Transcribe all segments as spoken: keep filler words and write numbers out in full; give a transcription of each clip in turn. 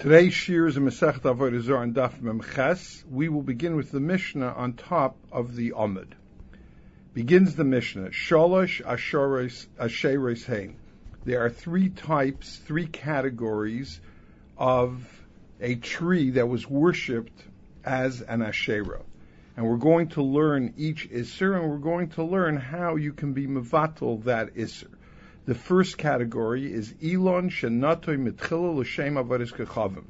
Today's shir is a Masechet Avodah Zarah on Daf Mem Ches. We will begin with the Mishnah on top of the Amud. Begins the Mishnah. Shalosh Asheres Hein. There are three types, three categories of a tree that was worshipped as an Asherah. And we're going to learn each Isser, and we're going to learn how you can be Mevatel that Isser. The first category is Elon Shenatoy Mitchila L'Shem Avodas Kechavim.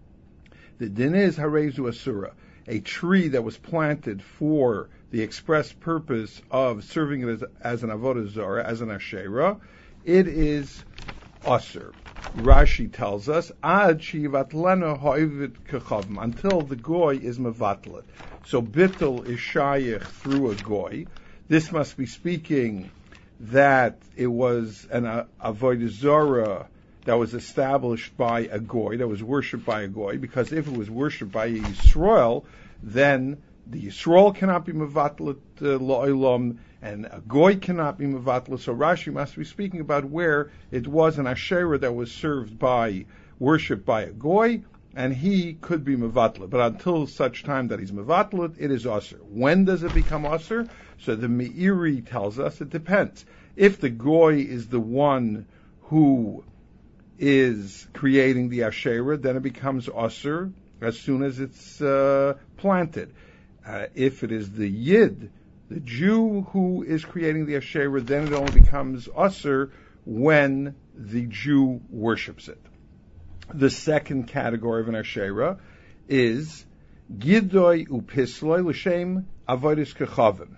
The din is Harezu Asura, a tree that was planted for the express purpose of serving it as, as an Avodah Zarah, as an Asherah. It is Asur. Rashi tells us, Ad Shivatlena Ha'ivit Kechavim, until the goy is Mevatlet. So Bittul is Shayich through a goy. This must be speaking that it was an uh, Avodah Zarah that was established by a goy, that was worshipped by a goy, because if it was worshipped by a Yisrael, then the Yisrael cannot be mevatlet uh, la'olam, and a goy cannot be mevatlet. So Rashi must be speaking about where it was an Asherah that was served by, worshipped by a goy, and he could be mevatlet. But until such time that he's mevatlet, it is asur. When does it become asur? So the Meiri tells us it depends. If the goy is the one who is creating the Asherah, then it becomes asur as soon as it's uh, planted. Uh, if it is the Yid, the Jew who is creating the Asherah, then it only becomes asur when the Jew worships it. The second category of an Asherah is Gidoy Upisloi L'Shem Avodas Kechavim,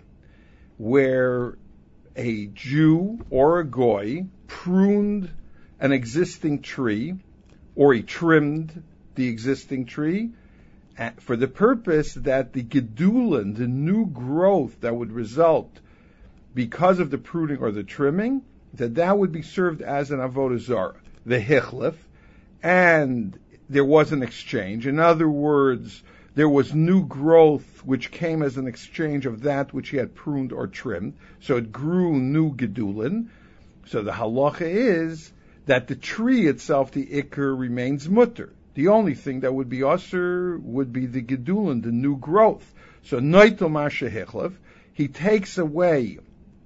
where a Jew or a goy pruned an existing tree, or he trimmed the existing tree, for the purpose that the gedulin, the new growth that would result because of the pruning or the trimming, that that would be served as an avodah zarah, the hichlif, and there was an exchange. In other words, there was new growth which came as an exchange of that which he had pruned or trimmed. So it grew new gedulin. So the halacha is that the tree itself, the ikr, remains mutter. The only thing that would be asur would be the gedulin, the new growth. So noitel masha hichlef, he takes away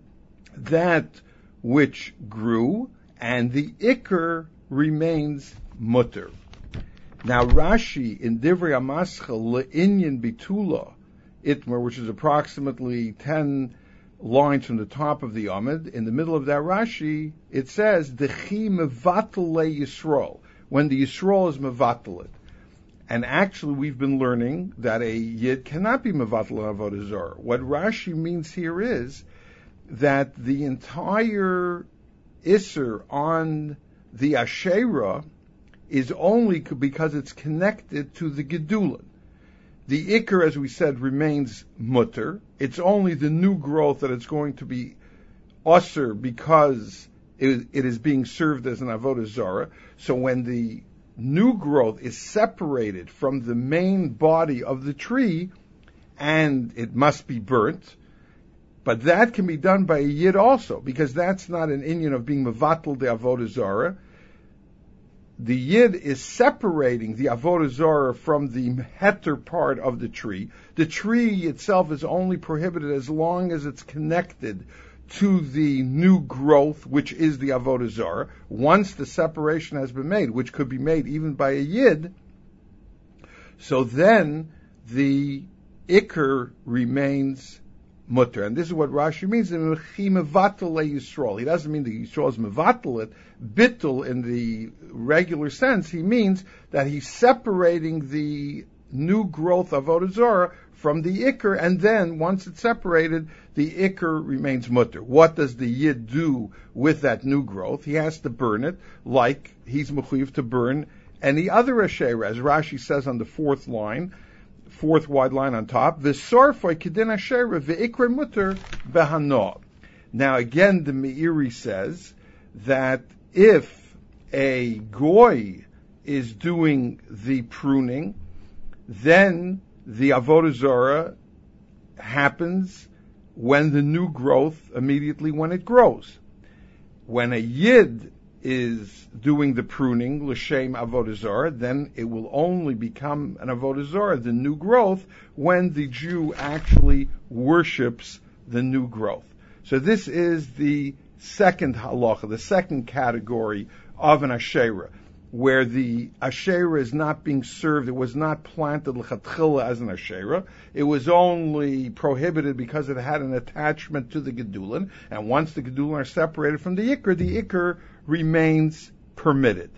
that which grew, and the ikr remains mutter. Now Rashi in Divrei Amaschal le'inyan bitula itmer, which is approximately ten lines from the top of the Amud, in the middle of that Rashi, it says, Dechi mevatel le Yisrael, when the Yisrael is mevatel it. And actually we've been learning that a Yid cannot be mevatel avodah zarah. What Rashi means here is that the entire Isser on the Asherah is only because it's connected to the Gedulin. The Iker, as we said, remains mutter. It's only the new growth that it's going to be asur because it, it is being served as an avodah zarah. So when the new growth is separated from the main body of the tree, and it must be burnt, but that can be done by a Yid also, because that's not an inyan of being mevatel the avodah zarah. The Yid is separating the avodah zarah from the heter part of the tree. The tree itself is only prohibited as long as it's connected to the new growth, which is the avodah zarah. Once the separation has been made, which could be made even by a Yid, so then the ikr remains mutter. And this is what Rashi means in mevatel le Yisrael. He doesn't mean the Yisrael is mevatel it, bittul in the regular sense. He means that he's separating the new growth of avodah zarah from the ikr, and then once it's separated, the ikr remains mutter. What does the Yid do with that new growth? He has to burn it, like he's mechuyev to burn any other asherah, as Rashi says on the fourth line, fourth wide line on top, v'sorfoi kedin asherah v'ikr mutter v'hanoah. Now again, the Meiri says that if a goy is doing the pruning, then the avodah zarah happens when the new growth, immediately when it grows. When a Yid is doing the pruning, l'shem avodah zarah, then it will only become an avodah zarah, the new growth, when the Jew actually worships the new growth. So this is the second halacha, the second category of an asherah, where the asherah is not being served. It was not planted l'chatchila as an asherah. It was only prohibited because it had an attachment to the gedulin, and once the gedulin are separated from the ikr, the ikr remains permitted.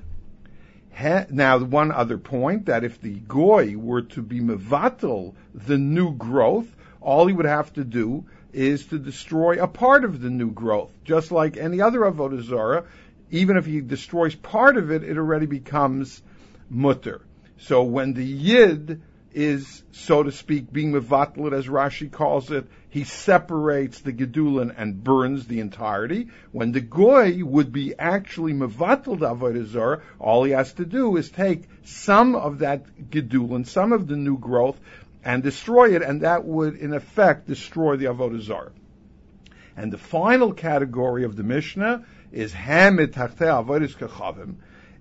Ha- now, one other point, that if the goy were to be mevatel the new growth, all he would have to do is to destroy a part of the new growth. Just like any other avodah zarah, even if he destroys part of it, it already becomes mutter. So when the yid is, so to speak, being mevatel, as Rashi calls it, he separates the gedulin and burns the entirety. When the goy would be actually mevatel the avodah zarah, all he has to do is take some of that gedulin, some of the new growth, and destroy it, and that would, in effect, destroy the avodah zarah. And the final category of the Mishnah is hamid tachtei avodas kachavim.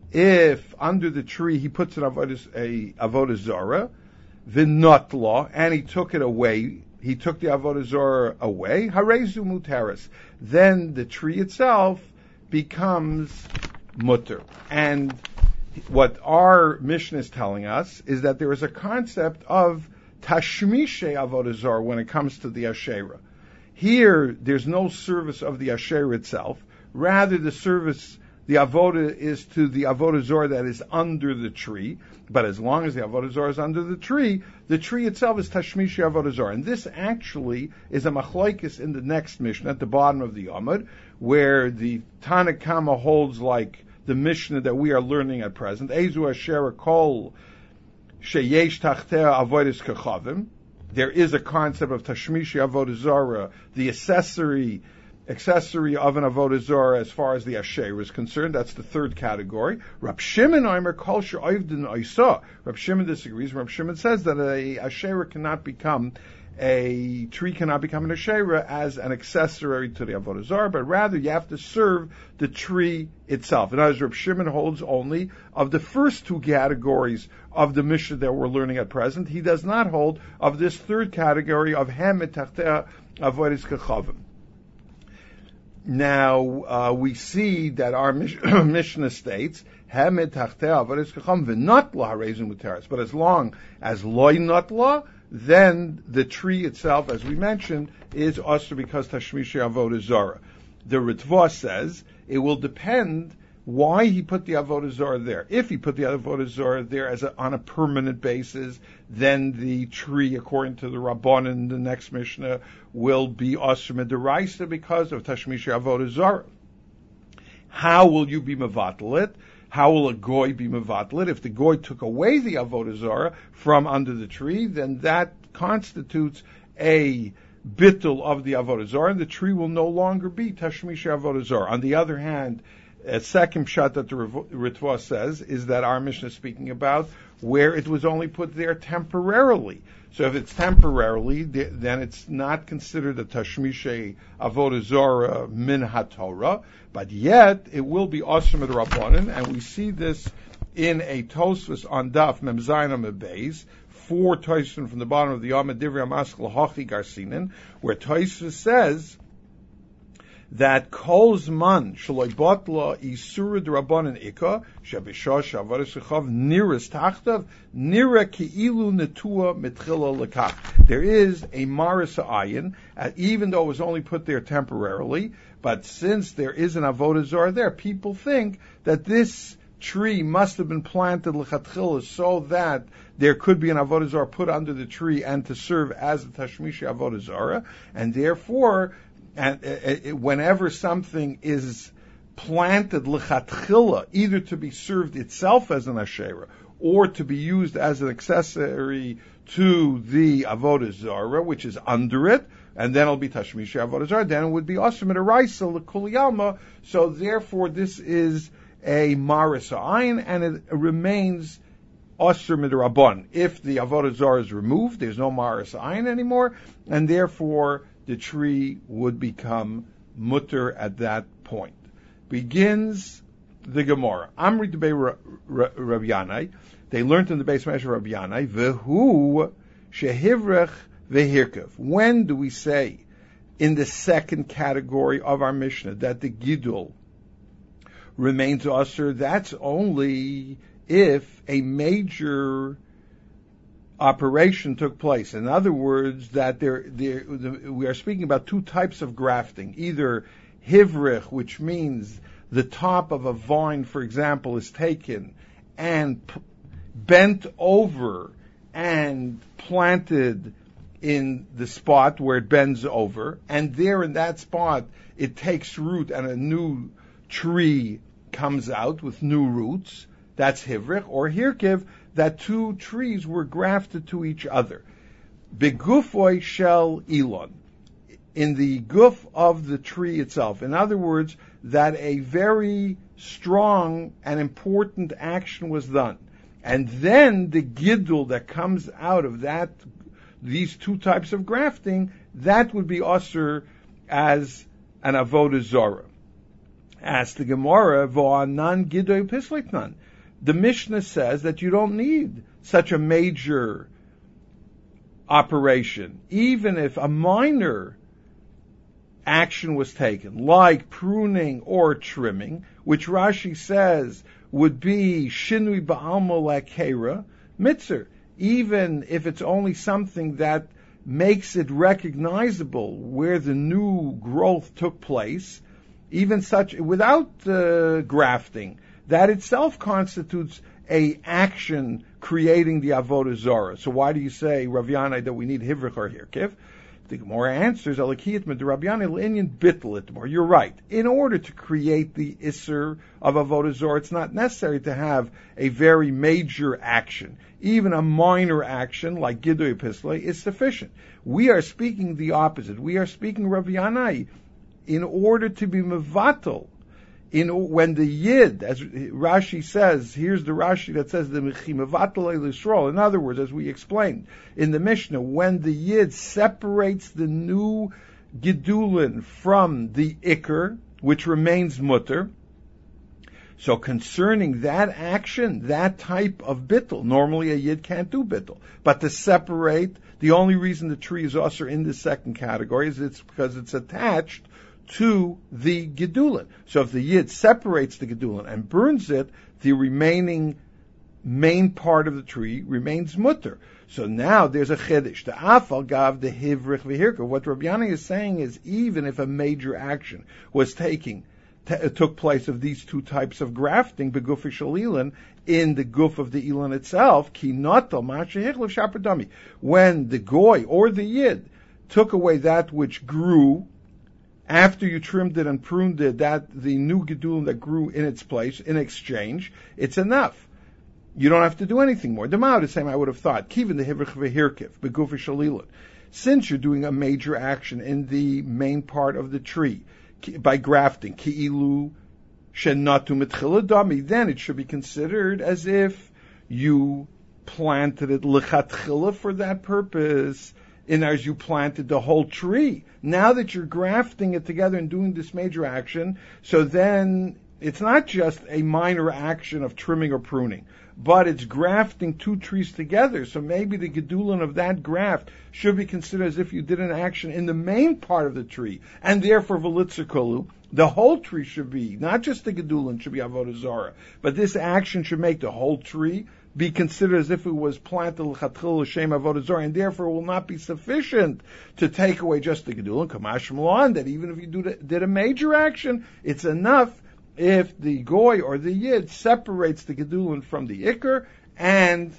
If under the tree he puts an avodas, a avodah zarah, v'notla, and he took it away, he took the avodah zarah away, harezu mutaris, then the tree itself becomes mutter. And what our Mishnah is telling us is that there is a concept of tashmishe avodah zarah when it comes to the asherah. Here, there's no service of the asherah itself. Rather, the service, the avodah, is to the avodah zarah that is under the tree. But as long as the avodah zarah is under the tree, the tree itself is tashmishi avodah zarah. And this actually is a machlokes in the next Mishnah at the bottom of the Amud, where the Tanna Kama holds like the Mishnah that we are learning at present. Ezu asherah kol sheyesh tachtea avodas kachavim. There is a concept of tashmishi avodah zarah, the accessory accessory of an avodah zarah as far as the asherah is concerned. That's the third category. Rab Shimon Omer kol she'oivdin oisa. Rab Shimon disagrees. Rab Shimon says that a asherah cannot become a tree cannot become an asherah as an accessory to the avodah zarah, but rather you have to serve the tree itself. And as Rab Shimon holds only of the first two categories of the Mishnah that we're learning at present, he does not hold of this third category of hamid tachtei avodas kachavim. Now, uh, we see that our Mishnah states, hamid tachtei avodas kachavim v'notla harezu mutaris. But as long as loy notla, then the tree itself, as we mentioned, is also because tashmishi avodah zarah. The Ritva says it will depend why he put the avodah zarah there. If he put the avodah zarah there as a, on a permanent basis, then the tree, according to the Rabbanan in the next Mishnah, will be asur midaraisa because of tashmishi avodah zarah. How will you be mevatel it? How will a goy be mevatel it? If the goy took away the avodah zarah from under the tree, then that constitutes a bittul of the avodah zarah, and the tree will no longer be tashmishi avodah zarah. On the other hand, a second pshat that the Ritva says is that our Mishnah is speaking about where it was only put there temporarily. So if it's temporarily, then it's not considered a tashmishe avodah zarah min haTorah, but yet it will be asur midrabanan, and we see this in a Tosfos on Daf Mem Zayin Amud Beis, four Tosfos from the bottom of the Amud Divrei Amaskal Hachi Garsinen, where Tosfos says that kol zman shaloi batla isura d'Rabbanan ikah shabishah shavaris chav niras tachtav nira ki'ilu netua mitchila lekach. There is a maris ayin, uh, even though it was only put there temporarily, but since there is an avodah zarah there, people think that this tree must have been planted lechatchila so that there could be an avodah zarah put under the tree and to serve as a tashmishi avodah zarah, and therefore, and uh, whenever something is planted lechatchila, either to be served itself as an asherah or to be used as an accessory to the avodah zarah, which is under it, and then it'll be tashmishi avodah zarah, then it would be asur midaraisa l'kul yalma. So therefore, this is a maris ayin, and it remains asur midrabban. If the avodah zarah is removed, there's no maris ayin anymore, and therefore the tree would become mutter at that point. Begins the Gemara. Amri debei Rav Yanai. They learned in the base measure of Rav Yanai. Vehu shehivrech vehirkev. When do we say in the second category of our Mishnah that the Gidul remains usher? That's only if a major operation took place. In other words, that there, there, the, we are speaking about two types of grafting. Either hivrich, which means the top of a vine, for example, is taken and p- bent over and planted in the spot where it bends over, and there in that spot it takes root and a new tree comes out with new roots. That's hivrich. Or hirkiv, that two trees were grafted to each other. Begufoi shel ilon, in the guf of the tree itself. In other words, that a very strong and important action was done. And then the gidul that comes out of that, these two types of grafting, that would be usher as an avodah zarah. As the Gemara, v'anan gidoy pisliknan. The Mishnah says that you don't need such a major operation, even if a minor action was taken, like pruning or trimming, which Rashi says would be shinui ba'alma lakera mitzvah, even if it's only something that makes it recognizable where the new growth took place, even such, without uh, grafting, that itself constitutes a action creating the avodah zarah. So why do you say, Rav Yanai, that we need hivrich or hirkiv? The Gemara answers, Alakiyat med Rav Yanai l'inyan bittul itmor. You're right. In order to create the isser of avodah zarah, it's not necessary to have a very major action. Even a minor action like Gidui Pislei is sufficient. We are speaking the opposite. We are speaking Rav Yanai in order to be mevatel. In when the yid, as Rashi says, here's the Rashi that says the mevatel elisrol. In other words, as we explained in the Mishnah, when the yid separates the new gidulin from the ikr, which remains mutter. So concerning that action, that type of bittul, normally a yid can't do bittul. But to separate, the only reason the tree is also in the second category is it's because it's attached to the gedulin. So if the yid separates the gedulin and burns it, the remaining main part of the tree remains mutter. So now there's a chiddush. The afal gav the hivrich v'hirka. What Rabbi Yanai is saying is, even if a major action was taking t- took place of these two types of grafting, beguf shel ilan, in the guf of the ilan itself, ki noto ma'ashehichlav shapardami, when the goy or the yid took away that which grew after you trimmed it and pruned it, that the new gedulin that grew in its place, in exchange, it's enough. You don't have to do anything more. The Ma'od is saying, I would have thought, kivin the hivrich v'hirkiv, beguf shel ilan. Since you're doing a major action in the main part of the tree, by grafting, ki'ilu shenatu mitchila dami, then it should be considered as if you planted it lechatchila for that purpose, in as you planted the whole tree. Now that you're grafting it together and doing this major action, so then it's not just a minor action of trimming or pruning, but it's grafting two trees together. So maybe the gedulin of that graft should be considered as if you did an action in the main part of the tree, and therefore v'litzikolu, the whole tree should be, not just the gedulin should be avodah zarah, but this action should make the whole tree be considered as if it was planted l'chatchil l'shem avodah zarah, and therefore will not be sufficient to take away just the gedulin. Kamash Malon, that even if you do the, did a major action, it's enough if the goy or the yid separates the gedulin from the ikr, and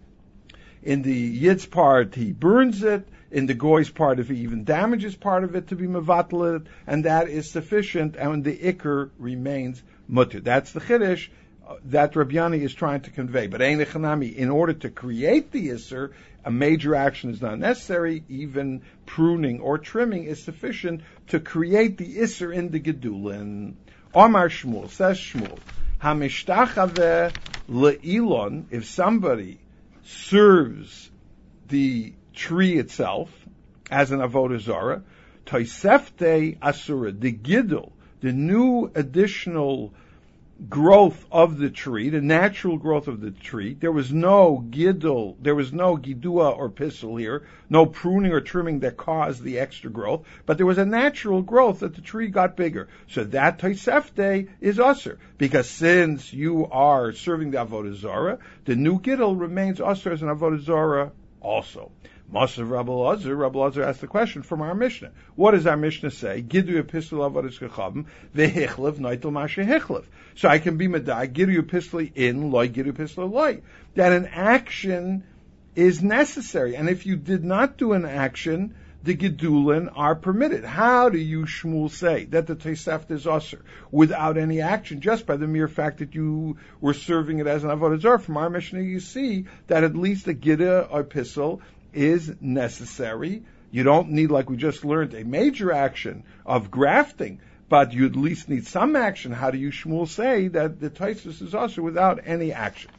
in the yid's part he burns it, in the goy's part if he even damages part of it to be mevatel, and that is sufficient, and the ikr remains mutter. That's the chiddush that Rabbi Yanai is trying to convey. But Ein Echanami, in order to create the Isser, a major action is not necessary. Even pruning or trimming is sufficient to create the Isser in the Gedulin. Omar Shmuel, says Shmuel, Hamishtachave le'ilon, if somebody serves the tree itself as an avodah zarah, toisefte asura, the gidul, the new additional growth of the tree, the natural growth of the tree. There was no gidul, there was no gidua or pistil here, no pruning or trimming that caused the extra growth, but there was a natural growth that the tree got bigger. So that Tosefte is usher, because since you are serving the Avodah Zarah, the new gidul remains usher as an Avodah Zarah also. Masav Rabbi Lazar, Rabbi Lazar asked the question from our Mishnah. What does our Mishnah say? Gidu epistle avodas kechavim vehichlav neitel mashe hichlav. So I can be medai gidu epistle in loy gidu epistle loy. That an action is necessary, and if you did not do an action, the gedulin are permitted. How do you Shmuel say that the Tosefta is usher without any action, just by the mere fact that you were serving it as an avodah zarah? From our Mishnah, you see that at least the gida or epistle is necessary. You don't need, like we just learned, a major action of grafting, but you at least need some action. How do you Shmuel say that the Tosefta is usher without any action?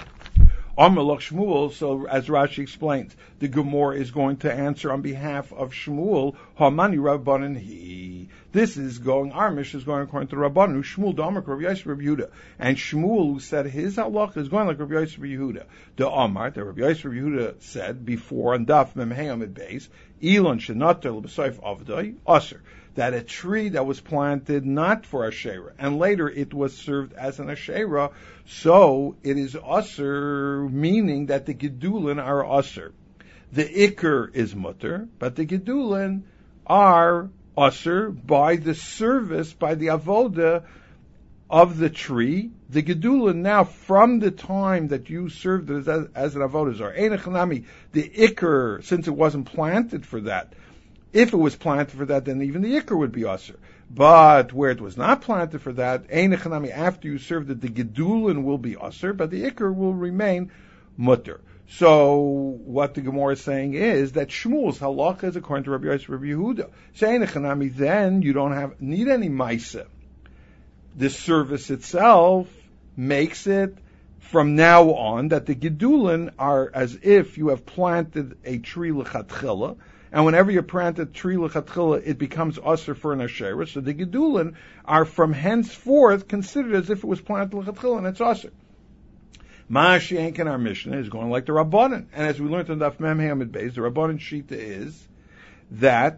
Amalach Shmuel, so as Rashi explains, the Gemara is going to answer on behalf of Shmuel, Hamani Rabbanan he. This is going, our Mishnah is going according to Rabbanan, Shmuel Damar Rabbi Yosef Rabbi Yehuda. And Shmuel, who said his halach is going like Rabbi Yosef Rabbi Yehuda. The Amar, that Rabbi Yosef Rabbi Yehuda said before on Daf Mem Hey Amid Beis, Elon Shenater L'B'Soif Avdai, Aser. That a tree that was planted not for Asherah, and later it was served as an Asherah, so it is Aser, meaning that the Gedulin are Aser. The Iker is Mutter, but the Gedulin are Aser by the service, by the Avoda of the tree. The Gedulin now, from the time that you served it as, as an Avodah Zarah, Einachanami, the Iker, since it wasn't planted for that, if it was planted for that, then even the Iker would be Aser. But where it was not planted for that, Einachanami, after you served it, the Gedulin will be Aser, but the Iker will remain Mutter. So what the Gemara is saying is that Shmuel's halacha is according to Rabbi Yosef Rabbi Yehuda. So Einachanami, then you don't have need any Maisa. The service itself makes it from now on that the Gedulin are as if you have planted a tree l'chatchila, and whenever you plant a tree l'chatchila, it becomes usher for an asherah. So the gedulin are from henceforth considered as if it was planted l'chatchila, and it's usher. Ma'ashi Enken, our Mishnah, is going like the Rabbanan. And as we learned in Daf Mem Hamid Beis, the Rabbanan Shita is that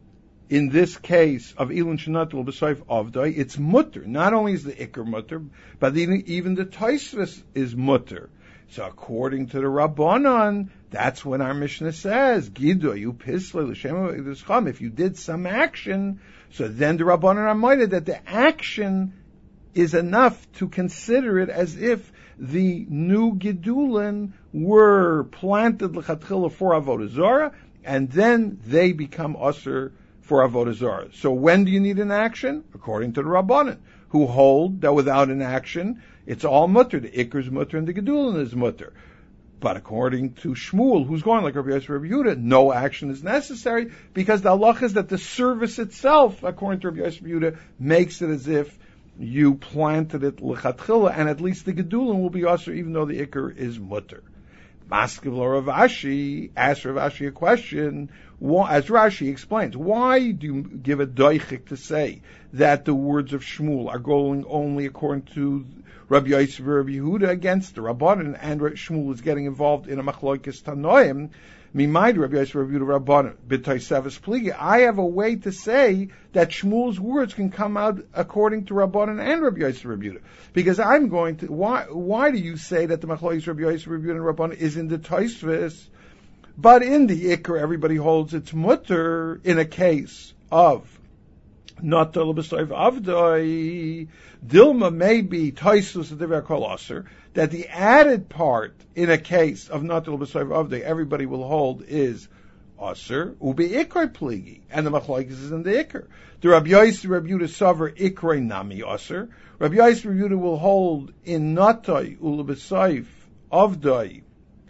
in this case of Elon Shanatul B'Soif Avdai, it's mutter. Not only is the Iker mutter, but even, even the Tosefos is mutter. So according to the Rabbanan, that's when our Mishnah says, Gidu, you pisle, l'shem, if you did some action, so then the Rabbanan are minded that the action is enough to consider it as if the new Gedulin were planted l'chatchila for Avodah Zarah, and then they become usher for Avodah Zarah. So when do you need an action? According to the Rabbanan, who hold that without an action, it's all mutter. The Iker is mutter and the Gedulin is mutter. But according to Shmuel, who's going like Rabbi Yosef Rabbi Yehuda, no action is necessary because the halach is that the service itself, according to Rabbi Yosef Rabbi Yehuda, makes it as if you planted it l'chatchila, and at least the Gedulin will be usher even though the Iker is mutter. Maskiv Rav Ashi asked Rav Ashi a question, as Rashi explains, why do you give a doichik to say that the words of Shmuel are going only according to Rabbi Yosef Rabbi Yehuda against the Rabbanan, and Shmuel is getting involved in a machlokes tanoim? Mimaid Rabbi Yosef Rabbi Yehuda Rabbanan b'toiseves pligi. I have a way to say that Shmuel's words can come out according to Rabbanan and Rabbi Yosef Rabbi Yehuda, because I'm going to. Why? Why do you say that the machlokes Rabbi Yosef Rabbi Yehuda and Rabbanan is in the Tosefos, but in the Iker everybody holds it's mutter in a case of not the l'b'soif avdai? Dilma may be Tosefos of the kol aser, that the added part in a case of not the l'b'soif avdai everybody will hold is aser ubi ikar pligi, and the machlokes is in the Iker. The Rabbi Yosef Rabbi Yehuda saver ikray nami aser. Rabbi Yosef Rabbi Yehuda will hold in natai u'l'b'soif avdai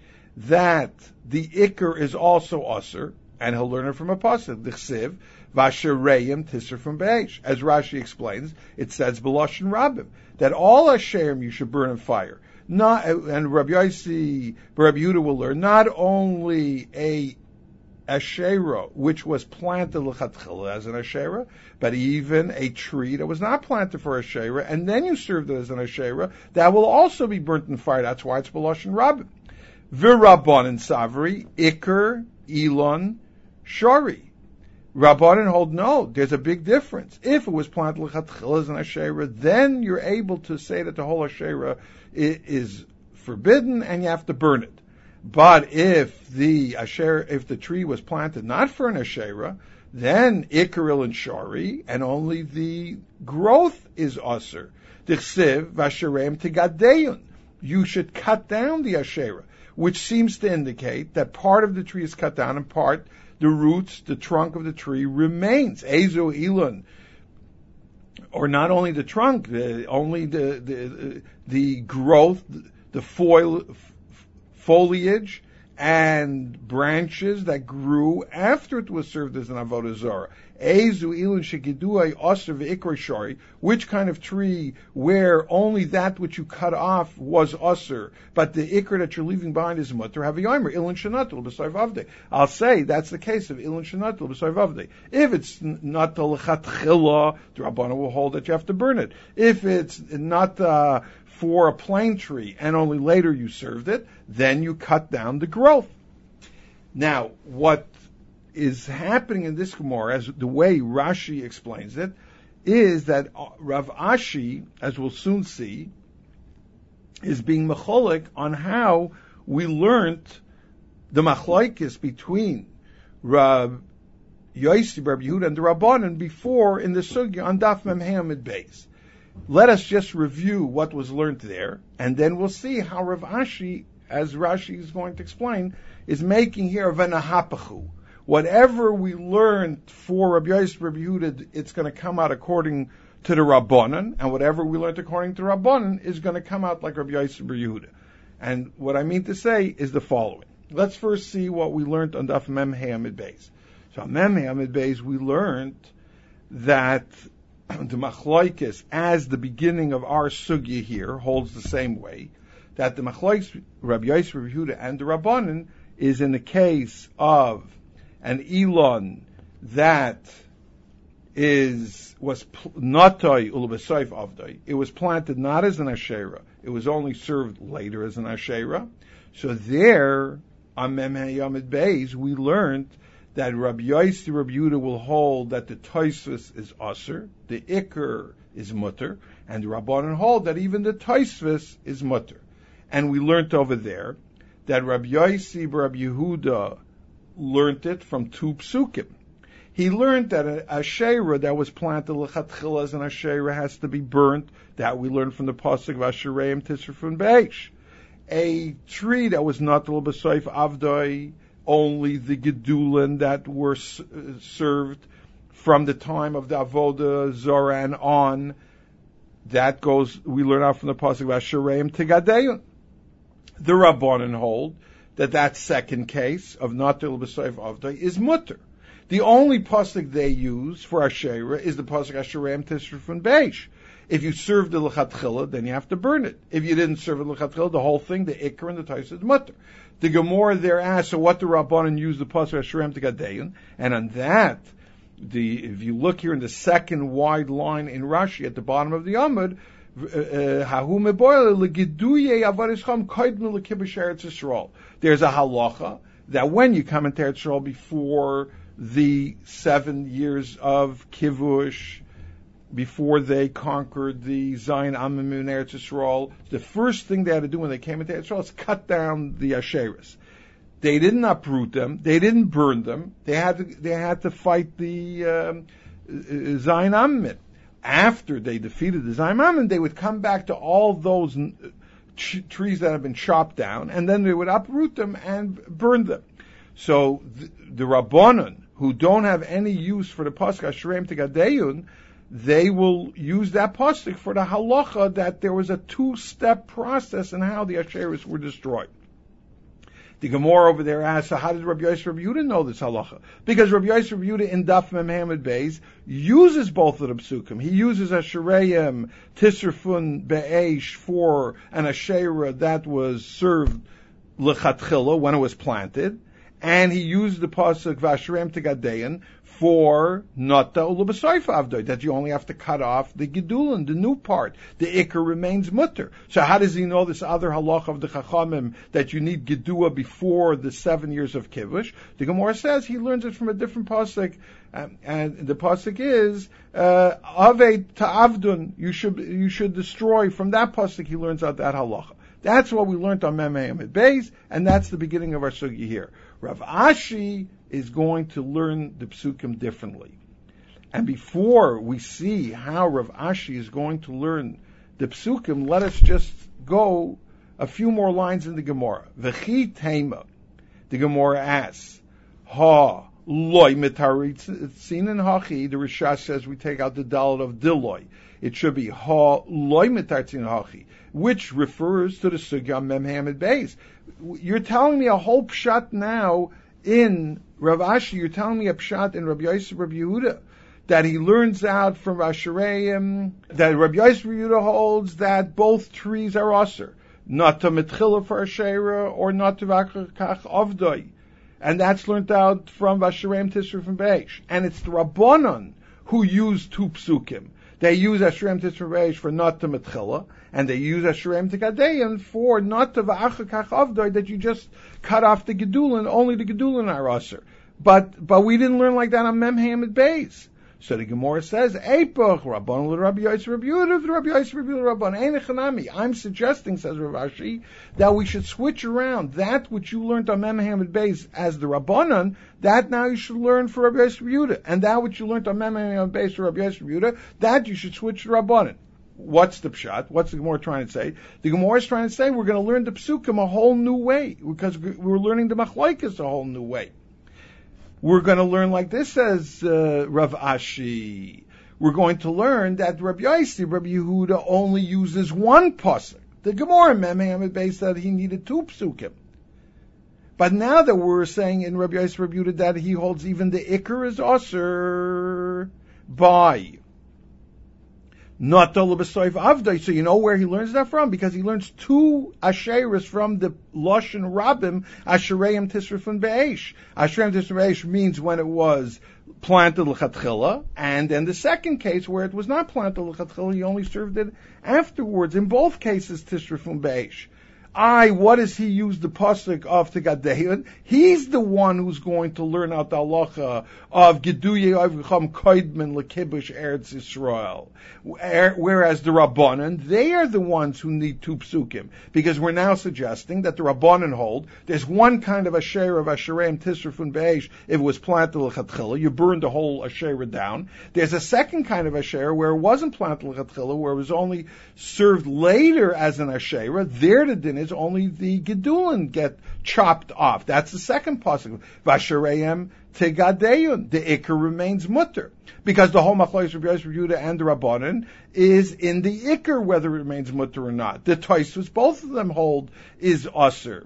that the Iker is also aser, and he'll learn it from a pasuk, the chsiv Vasherayim Tisser from Beish. As Rashi explains, it says B'loshen Rabbim that all Asherim you should burn in fire. Not, and Rabbi Yossi, Rabbi Yehuda will learn not only a Asherah, which was planted l'chatchila as an Asherah, but even a tree that was not planted for Asherah, and then you served it as an Asherah, that will also be burnt in fire. That's why it's B'lashon Rabbim. V'Rabbanan Savri, Iker, Elon, Shari. Rabbanan hold no, there's a big difference. If it was planted l'chatchila as an Asherah, then you're able to say that the whole Asherah is forbidden and you have to burn it. But if the Asher, if the tree was planted not for an Asherah, then Ikaril and Shari, and only the growth is Aser. Dichsiv Vasherem Tigadeyun. You should cut down the Asherah, which seems to indicate that part of the tree is cut down and part, the roots, the trunk of the tree remains. Ezo Elon. Or not only the trunk, the, only the, the, the growth, the foil, foliage and branches that grew after it was served as an avodah zarah. Ezu ilun shegiduai aser ve'ikra shari. Which kind of tree where only that which you cut off was aser, but the ikra that you're leaving behind is mutter? Have yomer ilun shenatul b'sayv avdei. I'll say that's the case of ilun shenatul b'sayv avdei. If it's not the lechatchila, the Rabbana will hold that you have to burn it. If it's not uh, for a plain tree and only later you served it, then you cut down the growth. Now, what is happening in this Gemara, as the way Rashi explains it, is that Rav Ashi, as we'll soon see, is being mecholik on how we learned the machlokes between Rav Yosi, Rav Yehuda, and the Rabbanan before in the Sugya on Daf Mem Hamid Beis. Let us just review what was learned there, and then we'll see how Rav Ashi, as Rashi is going to explain, is making here a venahapachu. Whatever we learned for Rabbi Yosef, Rabbi Yehuda, it's going to come out according to the Rabbanan, and whatever we learned according to Rabbanan is going to come out like Rabbi Yosef, Rabbi Yehuda. And what I mean to say is the following. Let's first see what we learned on Daf Mem Hamid Beis. So on Mem Hamid Beis, we learned that the machlokes, as the beginning of our sugya here, holds the same way, that the machlokes, Rabbi Yosef, Rabbi Yehuda, and the Rabbanan is in the case of an Elon that is was natoi ulubasayf avdai. It was planted not as an Asherah. It was only served later as an Asherah. So there, on Mem Yamid Beis, we learned that Rabbi Yossi, Rabbi Yehuda will hold that the Tosfos is Aser, the Iker is Mutter, and the Rabbanan hold that even the Tosfos is Mutter. And we learned over there that Rabbi Yossi, Rabbi Yehuda learned it from two psukim. He learned that an Asherah that was planted l'chatchila as an Asherah has to be burnt. That we learned from the pasuk of Ashereim Tisrafun Beish. A tree that was not l'basayf avdoi, only the gedulin that were s- served from the time of the avodah zarah and on. That goes. We learn out from the pasuk of Ashereim Tigadeyun. The Rabbanan hold that that second case of Natil B'Soif Avdai is mutter. The only pasuk they use for Asherah is the pasuk Ashereim Tisrafun Beish. If you served the lechatchila, then you have to burn it. If you didn't serve the lechatchila, the whole thing, the ikar and the tais is mutter. The Gemara there asks, so what the Rabbanan use the pasuk Ashereim Tigadeyun, and on that, the if you look here in the second wide line in Rashi at the bottom of the Amud, there's a halacha that when you come into Eretz Yisrael before the seven years of kivush, before they conquered the Zion Amim in Eretz Yisrael, the first thing they had to do when they came into Eretz Yisrael is cut down the Asheras. They didn't uproot them. They didn't burn them. They had to, they had to fight the um, Zion Amim. After they defeated the Zion Amim, they would come back to all those ch- trees that had been chopped down, and then they would uproot them and burn them. So the, the Rabbanan, who don't have any use for the pasuk Ashereim Tigadeyun, they will use that pasuk for the halacha that there was a two-step process in how the Asheras were destroyed. The Gemara over there asks, so how did Rabbi Yosef Rabbi Yehuda know this halacha? Because Rabbi Yosef Rabbi Yehuda in Daf Mem Hamid Beis uses both of the psukim. He uses Ashereim Tisrafun Be'esh for an Asherah that was served lechatchila when it was planted, and he used the pasuk Vashrem Tegadein for Nata Ulubasoif Avdoi, that you only have to cut off the Gedulin, the new part. The Iker remains mutter. So how does he know this other halach of the Chachamim that you need Gedua before the seven years of Kivush? The Gemara says he learns it from a different pasuk, um, and the pasuk is Ave Ta'avdun. You should you should destroy. From that pasuk he learns out that halacha. That's what we learned on Mem Hamid Beis, and that's the beginning of our sugi here. Rav Ashi is going to learn the psukim differently. And before we see how Rav Ashi is going to learn the psukim, let us just go a few more lines in the Gemara. V'chi tema. The Gemara asks, Ha loy mitaritzin hachi. The Rishash says we take out the dalet of diloy. It should be ha loy mitaritzin hachi, which refers to the sugya Mem Hamid Beis. You're telling me a whole pshat now in Rav Ashi. You're telling me a pshat in Rabbi Yosef Rabbi Yehuda that he learns out from Ashereim, that Rabbi Yosef Rabbi Yehuda holds that both trees are aser, not to mitchila for Asherah or not to vakach avdoi, and that's learned out from Ashereim Tisra from Beish. And it's the Rabbanon who use two psukim. They use Ashereim Tisra Beish for not to mitchila, and they use Ashereim Tegadein for not to va'achakach avdoi, that you just cut off the gedulin, only the gedulin are aser. But but we didn't learn like that on Mem Hamid Beis. So the Gemara says, Eipach Rabban l'Rabbi Yosef Rabbi Yehuda Rabbi Yosef Rabbi Yehuda Rabban Ein Echanami. I'm suggesting, says Rav Ashi, that we should switch around that which you learned on Mem Hamid Beis as the Rabbanon, that now you should learn for Rabbi Yosef Rabbi Yehuda, and that which you learned on Mem Hamid Beis for Rabbi Yosef Rabbi Yehuda, that you should switch to Rabbanon. What's the pshat? What's the Gemara trying to say? The Gemara is trying to say we're going to learn the psukim a whole new way, because we're learning the machlokes a whole new way. We're going to learn like this, says uh, Rav Ashi. We're going to learn that Rabbi Yosef, Rabbi Yehuda, only uses one pasuk. The Gemara Mem Hamid Beis said he needed two psukim. But now that we're saying in Rabbi Yosef, Rabbi Yehuda, that he holds even the Iker is aser by not the Lebesoif Avdai. So you know where he learns that from? Because he learns two Asheris from the Loshen Rabbim, Ashereim Tisrafun Be'esh. Ashereim Tisrafun Be'esh means when it was planted L'chatchila, and then the second case where it was not planted L'chatchila, he only served it afterwards. In both cases, Tisrafun Be'esh. I, what does he use the pasuk of Tegadein? He's the one who's going to learn out the halacha of Geduye Avcham Koidman Lekibush Eretz Yisrael. Whereas the Rabbanan, they are the ones who need two psukim. Because we're now suggesting that the Rabbanan hold, there's one kind of Asher of Ashereim Tisrafun Be'esh, if it was planted L'chatchila, you burned the whole Asher down. There's a second kind of Asher where it wasn't planted L'chatchila, where it was only served later as an Asher. There the din is only the gedulin get chopped off. That's the second pasuk. Vashareim tegadeyun. The ikar remains mutter, because the whole machlokes Rabbi Yosef, Rabbi Yehuda, and the Rabbanan is in the ikar whether it remains mutter or not. The Tosfos, both of them hold is aser.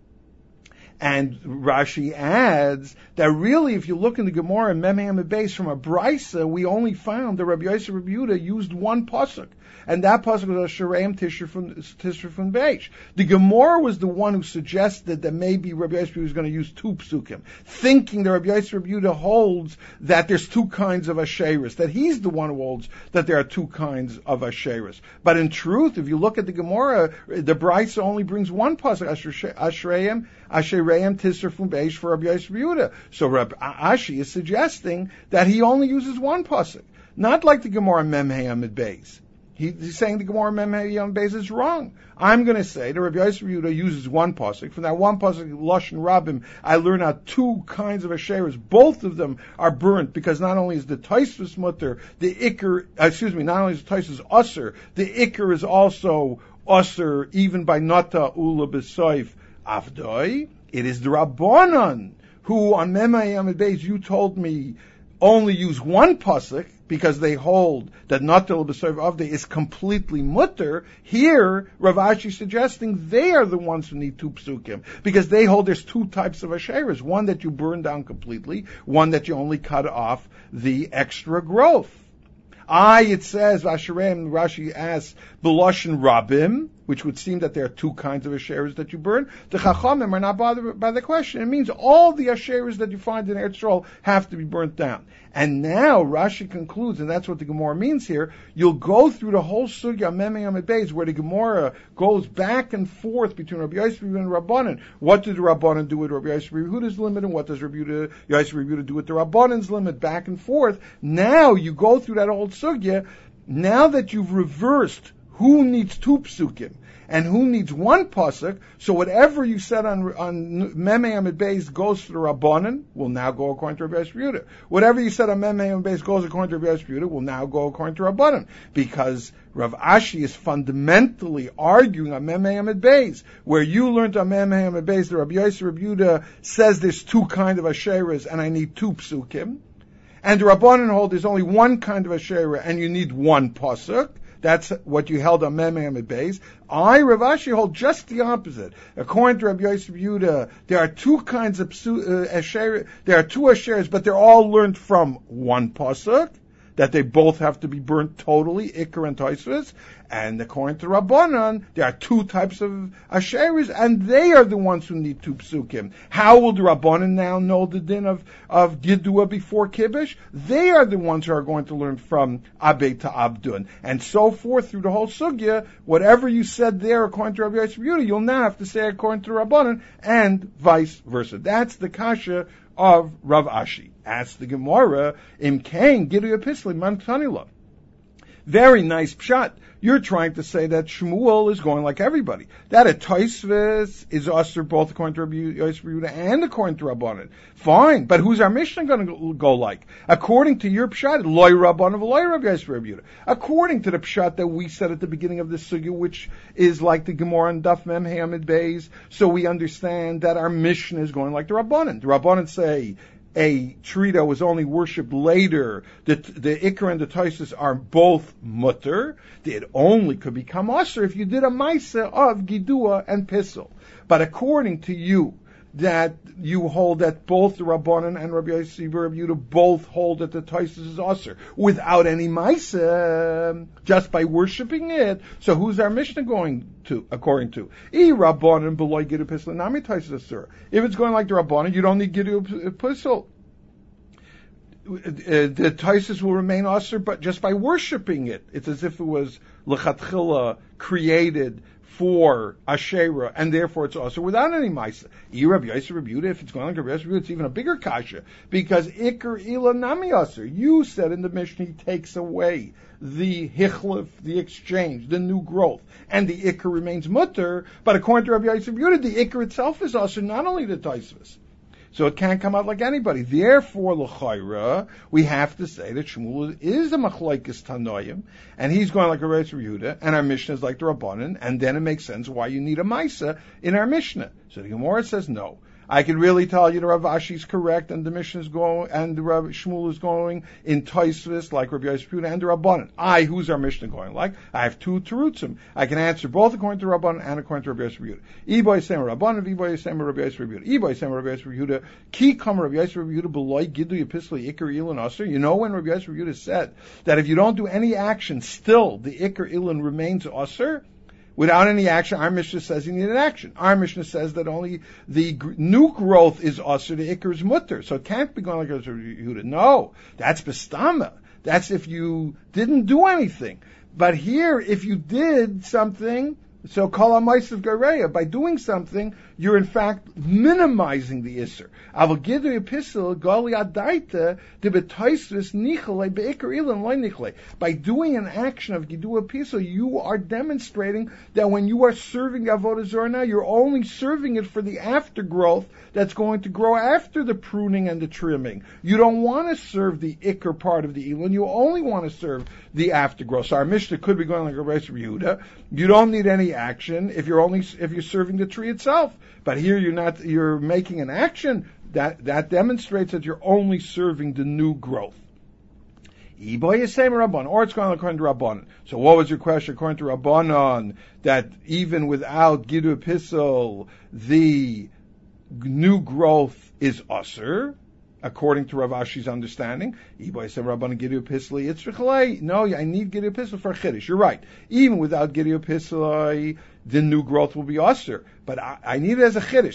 And Rashi adds that really, if you look in the Gemara in Mem Hamid Beis from a brisa, we only found that Rabbi Yosef, Rabbi Yehuda used one pasuk, and that pasuk was Ashereim Tisrafun Be'esh. The Gemara was the one who suggested that maybe Rabbi Yosef was going to use two psukim, thinking that Rabbi Yosef, Rabbi Yehuda holds that there's two kinds of Asheris, that he's the one who holds that there are two kinds of Asheris. But in truth, if you look at the Gemara, the brisa only brings one pasuk, Ashereim Ashereim Tisrafun Be'esh for Rabbi Yosef Yehuda. So Rabbi Ashi is suggesting that he only uses one pasuk, not like the Gemara Mem Hamid Beis. He, he's saying the Gemara Mem Hamid Beis is wrong. I'm going to say that Rabbi Yosef Yehuda uses one pasuk. From that one pasuk, Loshen Rabbim, I learn out two kinds of Asheras. Both of them are burnt, because not only is the Tosfos mutter, the Iker, excuse me, not only is the Tosfos aser, the Iker is also aser, even by Nata Ula B'Soif Avdoi. It is the Rabbanan who on Mem Hamid Beis you told me only use one pasuk, because they hold that Natal B'Soif Avdei is completely mutter. Here, Rav Ashi suggesting they are the ones who need two psukim, because they hold there's two types of Asheras, one that you burn down completely, one that you only cut off the extra growth. I, it says, Vashareim, Rashi asks, B'loshen Rabim, which would seem that there are two kinds of Asheras that you burn. The Chachamim are not bothered by the question. It means all the Asheras that you find in Eretz Yisrael have to be burnt down. And now Rashi concludes, and that's what the Gemara means here, you'll go through the whole Sugya Memei Amid Beis, where the Gemara goes back and forth between Rabbi Yosef and Rabbanan. What did the Rabbanan do with Rabbi Yosef Yehuda's limit, and what does Rabbi Yosef Yehuda do with the Rabbanan's limit, back and forth. Now you go through that whole Sugya. Now that you've reversed who needs two psukim and who needs one pasuk, so whatever you said on on Memei Amid Beis goes to the Rabbanan, will now go according to Rabbi Yosef Yehuda. Whatever you said on Memei Amid Beis goes according to Rabbi Yosef Yehuda, will now go according to Rabbanan, because Rav Ashi is fundamentally arguing on Memei Amid Beis, where you learned on Memei Amid Beis that Rabbi Yosef Yehuda says there's two kind of asheras and I need two psukim, and the Rabbanan hold there's only one kind of ashera and you need one pasuk. That's what you held on Memei Amid Beis. I, Rav Ashi, hold just the opposite. According to Rabbi Yosef Yehuda, there are two kinds of uh, asher, there are two asheras, but they're all learned from one pasuk, that they both have to be burnt totally, Iker and Tosfos. And according to Rabbanan, there are two types of asheris, and they are the ones who need two psukim. How will the Rabbanan now know the din of, of Gidua before Kibbush? They are the ones who are going to learn from Abe to Abdun, and so forth through the whole sugya. Whatever you said there according to Rabbi Yosef Yehuda, you'll now have to say according to Rabbanan, and vice versa. That's the kasha of Rav Ashi. Ask the Gemara, Im Kain Gidui Episli Man Tanila. Very nice pshat. You're trying to say that Shmuel is going like everybody. That a Tosfos is usher both according to Rabbi Yosef Yehuda and according to Rabbanan. Fine, but who's our Mishnah going to go like? According to your pshat, loy Rabbanan, loy Rabbi Yosef Yehuda. According to the pshat that we said at the beginning of this sugya, which is like the Gemara and Daf Memei Amid Beis, so we understand that our Mishnah is going like the Rabbanan. The Rabbanan say a tree that was only worshipped later, the the Iker and the Tosfos are both mutter. It only could become usher if you did a Maisa of Gidua and Pissel. But according to you, that you hold that both the Rabbanan and Rabbi Yosef and Rabbi Yehuda both hold that the Tosfos is usher without any Maisa, just by worshipping it. So who's our Mishnah going to, according to? I Rabbanan beloy Gidua Pissel nami Tosfos asur. If it's going like the Rabbanan, you don't need Gidua Pissel. The Tosfos will remain usher, but just by worshipping it. It's as if it was lechatchila created for Asherah, and therefore it's also without any Maisa. Rabbi Yosef Rabbi Yehuda, if it's going like Rabbi Yosef Rabbi Yehuda, it's even a bigger kasha, because Iker Ila Nami Aser. You said in the Mishnah, he takes away the hichlif, the exchange, the new growth, and the Iker remains mutter, but according to Rabbi Yosef Rabbi Yehuda, the Iker itself is Aser, not only the Tosfos. So it can't come out like anybody. Therefore, l'chayra, we have to say that Shmuel is a machlokes tanoim, and he's going like a Rabbi Yehuda, and our Mishnah is like the Rabbanan, and then it makes sense why you need a Maisa in our Mishnah. So the Gemara says no. I can really tell you the Rav Ashi is correct, and the Mishnah is going, and the Rav Shmuel is going in Tosfos like Rabbi Yosef Yehuda and the Rabbanan. I, who's our Mishnah going like? I have two terutzim. I can answer both according to Rabbanan and according to Rabbi Yosef Yehuda. Iboy Yisem Rabbanan, Iboy Yisem Rabbi Yosef Yehuda. Iboy Yisem Rabbi Yosef Yehuda. Ki kam Rabbi Yosef Yehuda beloy gidu yipisli ikar ilan aser. You know when Rabbi Yosef Yehuda said that if you don't do any action, still the ikar ilan remains aser. Without any action, our Mishnah says you need an action. Our Mishnah says that only the gr- new growth is usher, the ikar is mutter. So it can't be going like Yehuda. No, that's bestama. That's if you didn't do anything. But here, if you did something, so kol ha'maisav gareya, by doing something, you're in fact minimizing the isser. Aval gidu epistel gali adaita de betoisvis nichle beikar ilan loy nichle. By doing an action of gidu epistel, you are demonstrating that when you are serving avodah zarah now, you're only serving it for the aftergrowth that's going to grow after the pruning and the trimming. You don't want to serve the ikar part of the ilan. You only want to serve the aftergrowth. So our Mishnah could be going like a Rabbi Yehuda. You don't need any action if you're only if you're serving the tree itself. But here you're not, you're making an action that, that demonstrates that you're only serving the new growth. Or it's going according to Rabbanan. So what was your question according to Rabbanan? That even without Gidu Epistle, the new growth is usher. according to Rav Ashi's understanding. No, I need Gidui Pisla for Chiddush. You're right. Even without Gidui Pisla, the new growth will be usher. But I, I need it as a Chiddush.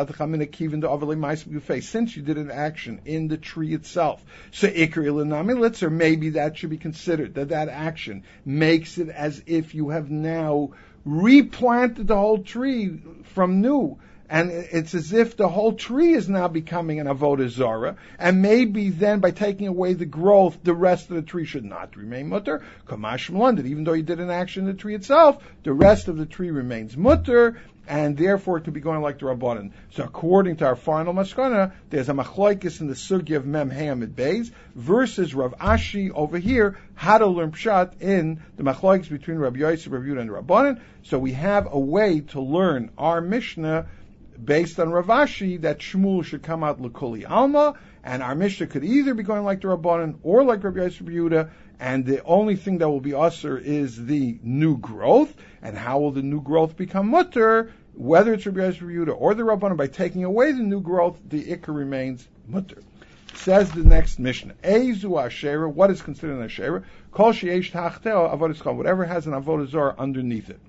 Since you did an action in the tree itself, so Ikar Ilanami Litzer, maybe that should be considered, that that action makes it as if you have now replanted the whole tree from new. And it's as if the whole tree is now becoming an avodah zara, and maybe then by taking away the growth, the rest of the tree should not remain mutter. Kamash London, even though you did an action in the tree itself, the rest of the tree remains mutter, and therefore it could be going like the Rabbanan. So according to our final maskana, there's a machlokes in the sugi of Mem Hamid Beis versus Rav Ashi over here, how to learn pshat in the machlokes between Rabbi Yosef, Rabbi Yehuda, and Rabbanan. So we have a way to learn our Mishnah based on Rav Ashi, that Shmuel should come out l'kuli alma, and our Mishnah could either be going like the Rabbanan or like Rabbi Yosef Yehuda, and the only thing that will be usher is the new growth. And how will the new growth become mutter? Whether it's Rabbi Yosef Yehuda or the Rabbanan, by taking away the new growth, the ikar remains mutter. Says the next Mishnah, Eizu Asherah, what is considered an Asherah? Kol sheyesh tachteo avodas chol, whatever has an avodah zarah underneath it.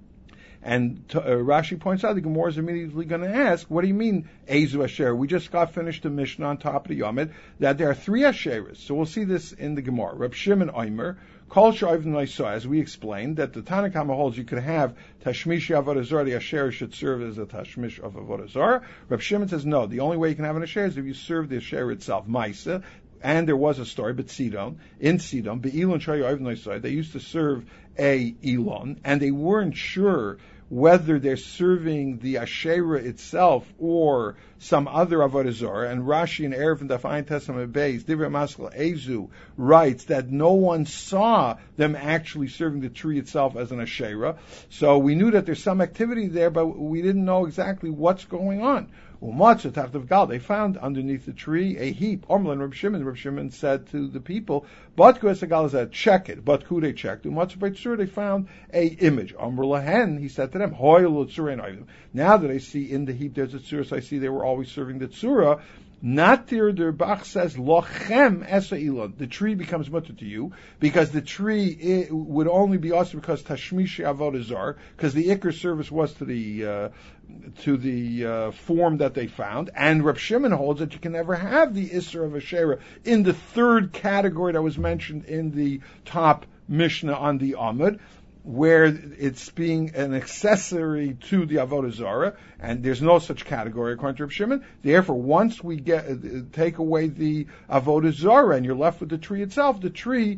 And uh, Rashi points out the Gemara is immediately going to ask, what do you mean, Eizu Asher? We just got finished the Mishnah on top of the Yomid, that there are three Asheras. So we'll see this in the Gemara. Reb Shimon Omer, Kol Sha'av Noisah, as we explained, that the Tanna Kama holds you could have Tashmish Avodah Zarah, the Asher should serve as a Tashmish of Avodah Zarah. Reb Shimon says, no, the only way you can have an Asher is if you serve the Asher itself, Maisa. And there was a story, but Sidon, in Sidon, Be'ilon Sha'av Noisah, they used to serve a Elon, and they weren't sure whether they're serving the Asherah itself or some other Avodah Zarah. And Rashi in Erev and Dafayin Testament Beis, Divrei Maskal Ezu, writes that no one saw them actually serving the tree itself as an Asherah. So we knew that there's some activity there, but we didn't know exactly what's going on. They found underneath the tree a heap. Omlan Reb Shimon, Reb Shimon said to the people, check it. But who they checked? They found a image. Omr he said to them, now that I see in the heap there's a tzura, so I see they were always serving the tzura. Natir der Bach says, Lochem esa ilon. The tree becomes mutter to you, because the tree it, would only be also because Tashmishi Avodah Zarah, because the Iker service was to the, uh, to the, uh, form that they found. And Reb Shimon holds that you can never have the Isser of Asherah in the third category that was mentioned in the top Mishnah on the Amud, where it's being an accessory to the Avodah Zarah, and there's no such category according to Reb Shimon. Therefore, once we get uh, take away the Avodah Zarah and you're left with the tree itself, the tree,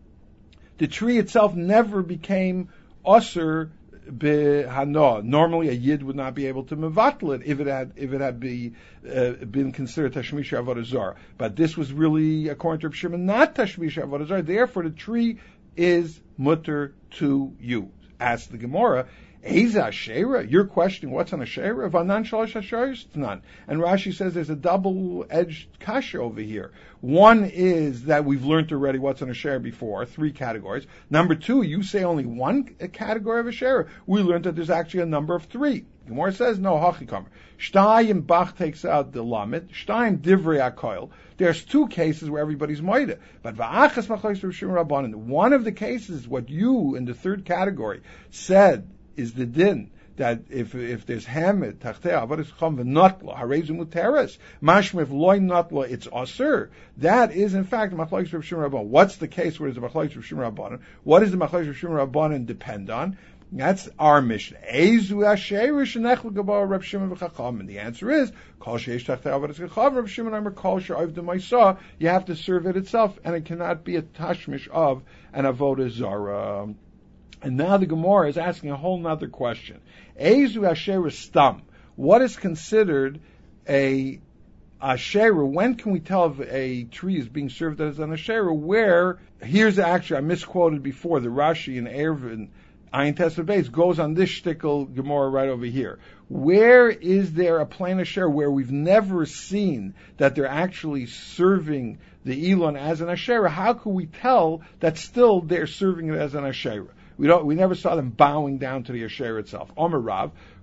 the tree itself never became Osir B'Hana. Normally, a Yid would not be able to mevatel it if it had if it had be uh, been considered Tashmish Avodah Zarah. But this was really, according to Reb Shimon, not Tashmish Avodah Zarah. Therefore, the tree is mutter to you. Ask the Gemara, Eiza Asherah? You're questioning what's an Asherah? Vanan shalosh Asherah? None. And Rashi says there's a double-edged kasha over here. One is that we've learned already what's an Asherah before, three categories. Number two, you say only one category of Asherah. We learned that there's actually a number of three. Gemara says, no, hachikamer. Shtayim Bach takes out the lamet. Shtayim Divrei HaKoil. There's two cases where everybody's moida. But va'achas machlokes Reb Shimon Rabbanan. One of the cases, what you in the third category said is the din, that if if there's hamed tachtei avodas chom v'notla harezu muteres mashma if loy notla it's aser. That is in fact machlokes Reb Shimon Rabbanan. What's the case where there's a machlokes Reb Shimon Rabbanan? What does the machlokes Reb Shimon Rabbanan depend on? That's our mission. Eizu Asherah shenechel gabo Reb Shimon v'chacham. And the answer is kol sheish tachtei avodas chacham Reb Shimon Omer kol she'oivd ma'isa. You have to serve it itself, and it cannot be a tashmish of an avodah zarah. And now the Gemara is asking a whole nother question. Eizu Asherah stam. What is considered a Asherah? When can we tell if a tree is being served as an Asherah? Where, here's actually, I misquoted before, the Rashi in Eruvin, Ayin Tesla Base goes on this shtickle Gemara right over here. Where is there a plain Asherah where we've never seen that they're actually serving the Elon as an Asherah? How can we tell that still they're serving it as an Asherah? We don't. We never saw them bowing down to the Asherah itself. Omer Rav,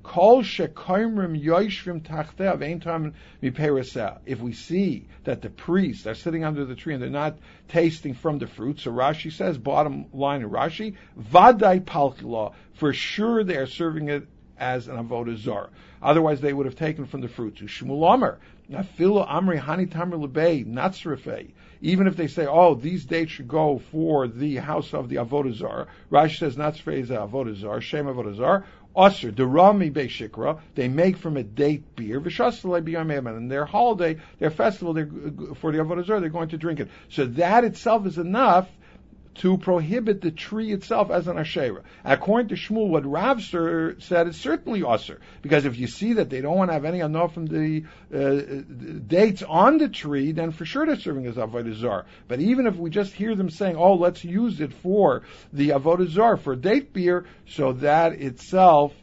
Kol shekoimrim yoishvim tachtev ein tam miperaseh. If we see that the priests are sitting under the tree and they're not tasting from the fruit, so Rashi says, bottom line in Rashi, vadai palchila, for sure they are serving it as an avodah zarah. Otherwise, they would have taken from the fruit. Shmuel Amar, nafilu amri hani tamar lebei natsrefei. Even if they say, oh, these dates should go for the house of the avodah zarah, Rashi says natsrefei is a avodah zarah, shem avodah zarah. Osir, derami beishikra, they make from a date beer, v'shastalei b'yamim, and their holiday, their festival, they're, for the avodah zarah, they're going to drink it. So that itself is enough to prohibit the tree itself as an Asherah. According to Shmuel, what Rav said is certainly Osir, because if you see that they don't want to have any enough from the uh, dates on the tree, then for sure they're serving as Avodah Zarah. But even if we just hear them saying, oh, let's use it for the Avodah Zarah, for date beer, so that itself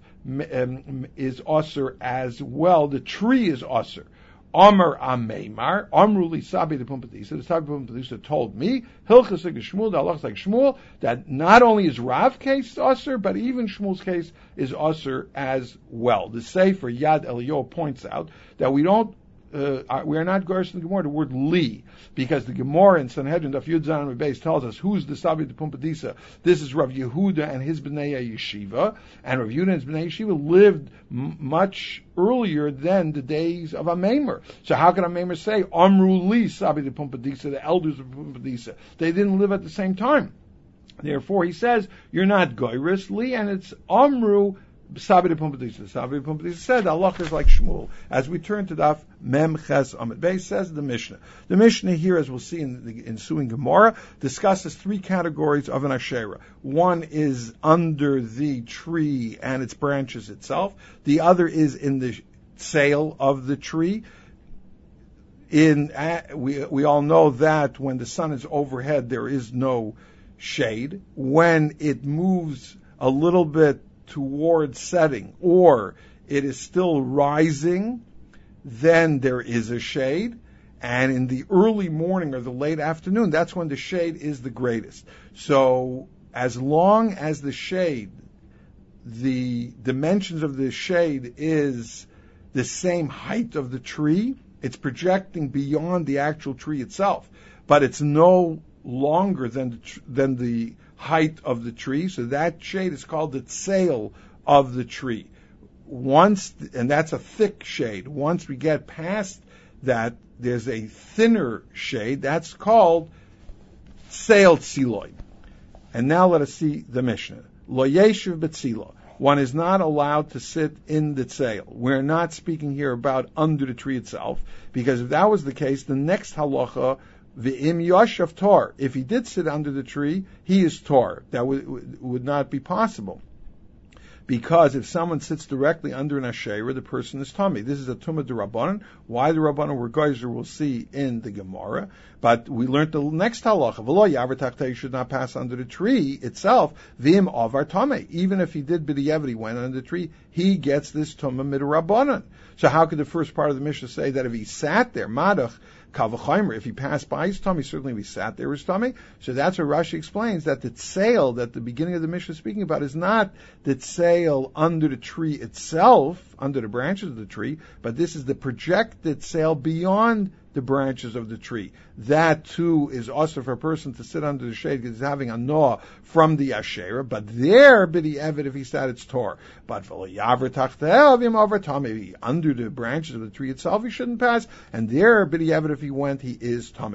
um, is Osir as well. The tree is Osir. Amar Ameimar, Amruli Sabi the Pumbedisa, the Sabi Pumbedisa told me, Hilchas like Shmuel, the halachas like Shmuel, that not only is Rav case Osir, but even Shmuel's case is Osir as well. The Sefer Yad Eliyahu points out that we don't Uh, we are not Garish in the Gemara, the word li, because the Gemara in Sanhedrin, Daf Yud Zayin Beis, tells us who's the Sabi the Pumbedisa. This is Rav Yehuda and his Bnei Yeshiva, and Rav Yehuda and his Bnei Yeshiva lived m- much earlier than the days of Ameimer. So how can Ameimer say, Amru li Sabi the Pumbedisa, the elders of Pumbedisa? They didn't live at the same time. Therefore, he says, you're not Gairis li, and it's Amru Sabi de Pumbedisa. Sabi de Pumbedisa said, Allah is like Shmuel. As we turn to Daf Mem Ches Amid Beis, says the Mishnah. The Mishnah here, as we'll see in the ensuing Gemara, discusses three categories of an Asherah. One is under the tree and its branches itself. The other is in the sail of the tree. In uh, we we all know that when the sun is overhead, there is no shade. When it moves a little bit towards setting, or it is still rising, then there is a shade. And in the early morning or the late afternoon, that's when the shade is the greatest. So as long as the shade, the dimensions of the shade is the same height of the tree, it's projecting beyond the actual tree itself, but it's no longer than the, tr- than the height of the tree, so that shade is called the sail of the tree. Once, and that's a thick shade. Once we get past that, there's a thinner shade, that's called sail tziloy. And now let us see the Mishnah. Lo yeshiv b'tzila. One is not allowed to sit in the sail. We're not speaking here about under the tree itself, because if that was the case, the next halacha, V'im yoshav tor. If he did sit under the tree, he is tor. That would, would not be possible. Because if someone sits directly under an Asherah, the person is tummy. This is a tumah de Rabbanan. Why the Rabbanan were geyser, we'll see in the Gemara. But we learned the next halacha. V'lo yavar tachtei, should not pass under the tree itself. V'im avar tamei. Even if he did b'diavad, he went under the tree, he gets this tumah mid Rabbanan. So how could the first part of the Mishnah say that if he sat there, madach, Kavachaimer, if he passed by his tummy, certainly if he sat there his tummy. So that's what Rashi explains, that the sail that the beginning of the Mishnah is speaking about is not the sail under the tree itself, under the branches of the tree, but this is the projected sail beyond the branches of the tree. That too is also for a person to sit under the shade because he's having a gnaw from the Asherah, but there, b'di evet, if he sat, it's tor. But under the branches of the tree itself, he shouldn't pass, and there, b'di evet, if he went, he is tummy.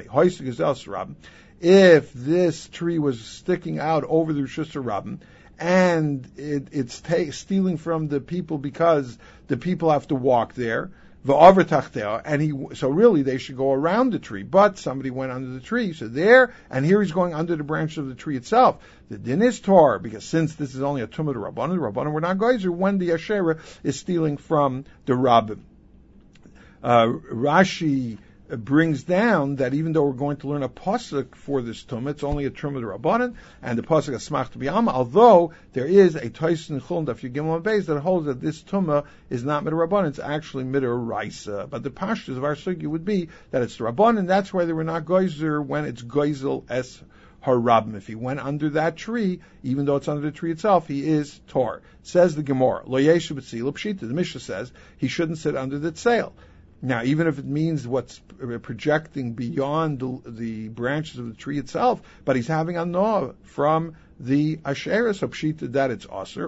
If this tree was sticking out over the Rishus Rabbim, and it, it's ta- stealing from the people because the people have to walk there, and he, so really they should go around the tree, but somebody went under the tree, so there, and here he's going under the branch of the tree itself. The din is tor, because since this is only a tumah to Rabbanan, the Rabbanan were not geyser when the Asherah is stealing from the Rabbim. Uh, Rashi brings down that even though we're going to learn a pasuk for this tumah, it's only a tumah to Rabbanan, and the pasuk is smach to b'yama, although there is a Tosin Chulun Daf Yigimel Beis that holds that this tumah is not mit Rabbanan, it's actually mit Raisa. But the pashtus of our sugi would be that it's the Rabbanan, that's why they were not geyser when it's geisel es harabim. If he went under that tree, even though it's under the tree itself, he is tor. Says the Gemara, lo yeshu b'tzila pshita. The Mishnah says he shouldn't sit under the tzeil. Now, even if it means what's projecting beyond the, the branches of the tree itself, but he's having a noah from the asheris of pshita that it's aser.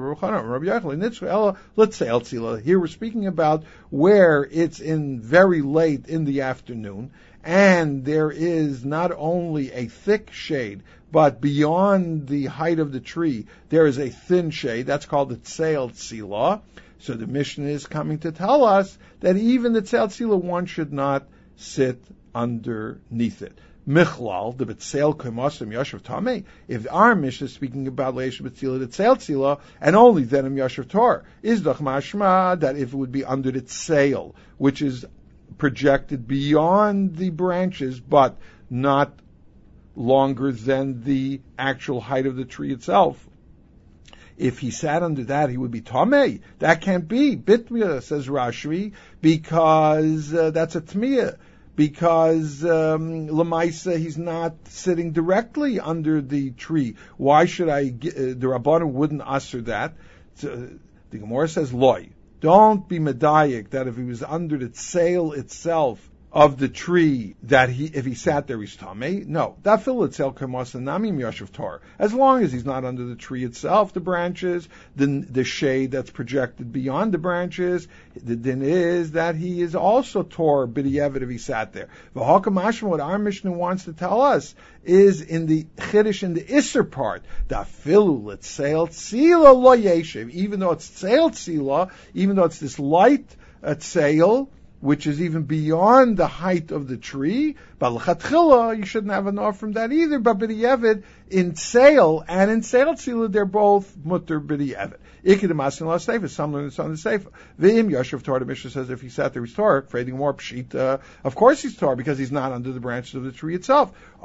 Let's say el. Here we're speaking about where it's in very late in the afternoon, and there is not only a thick shade, but beyond the height of the tree, there is a thin shade. That's called the tzeil tzila. So the Mishnah is coming to tell us that even the tzeil tzila, one should not sit underneath it. Michlal, the betzeil kemasim yashav tamei. If our Mishnah is speaking about leish betzila, the tzeil tzila, and only then im yashav tor, is doch mashma that if it would be under the tzeil, which is projected beyond the branches, but not longer than the actual height of the tree itself. If he sat under that, he would be tamei. That can't be. Bitmiyah, says Rashi, because uh, that's a tmiyah. Because um, Lamaisa, he's not sitting directly under the tree. Why should I? Get, uh, the Rabbanan wouldn't usher that. So, the Gemara says, "Loy, don't be medayik that if he was under the tzeil itself of the tree, that he, if he sat there, he's tamei. No, that fil itself kamos namim yashav tor. As long as he's not under the tree itself, the branches, the the shade that's projected beyond the branches, the din is that he is also tor b'di'evet if he sat there. V'hakamashma, what our Mishnah wants to tell us is in the chiddush, in the iser part, that filu l'tzeil tzila lo yeshiv. Even though it's tzeil tzila, even though it's this light uh, tzeil, which is even beyond the height of the tree, but l'chatchila, you shouldn't have an off from that either, but b'di'evet, in tzeil and in tzeil tzila, they're both mutter b'di'evet. Ikid masin la seifa, some learn this on the seifa. V'im yashav Torah, the Mishnah says if he sat there, he's Torah, creating more pshita. Of course he's Torah, because he's not under the branches of the tree itself. The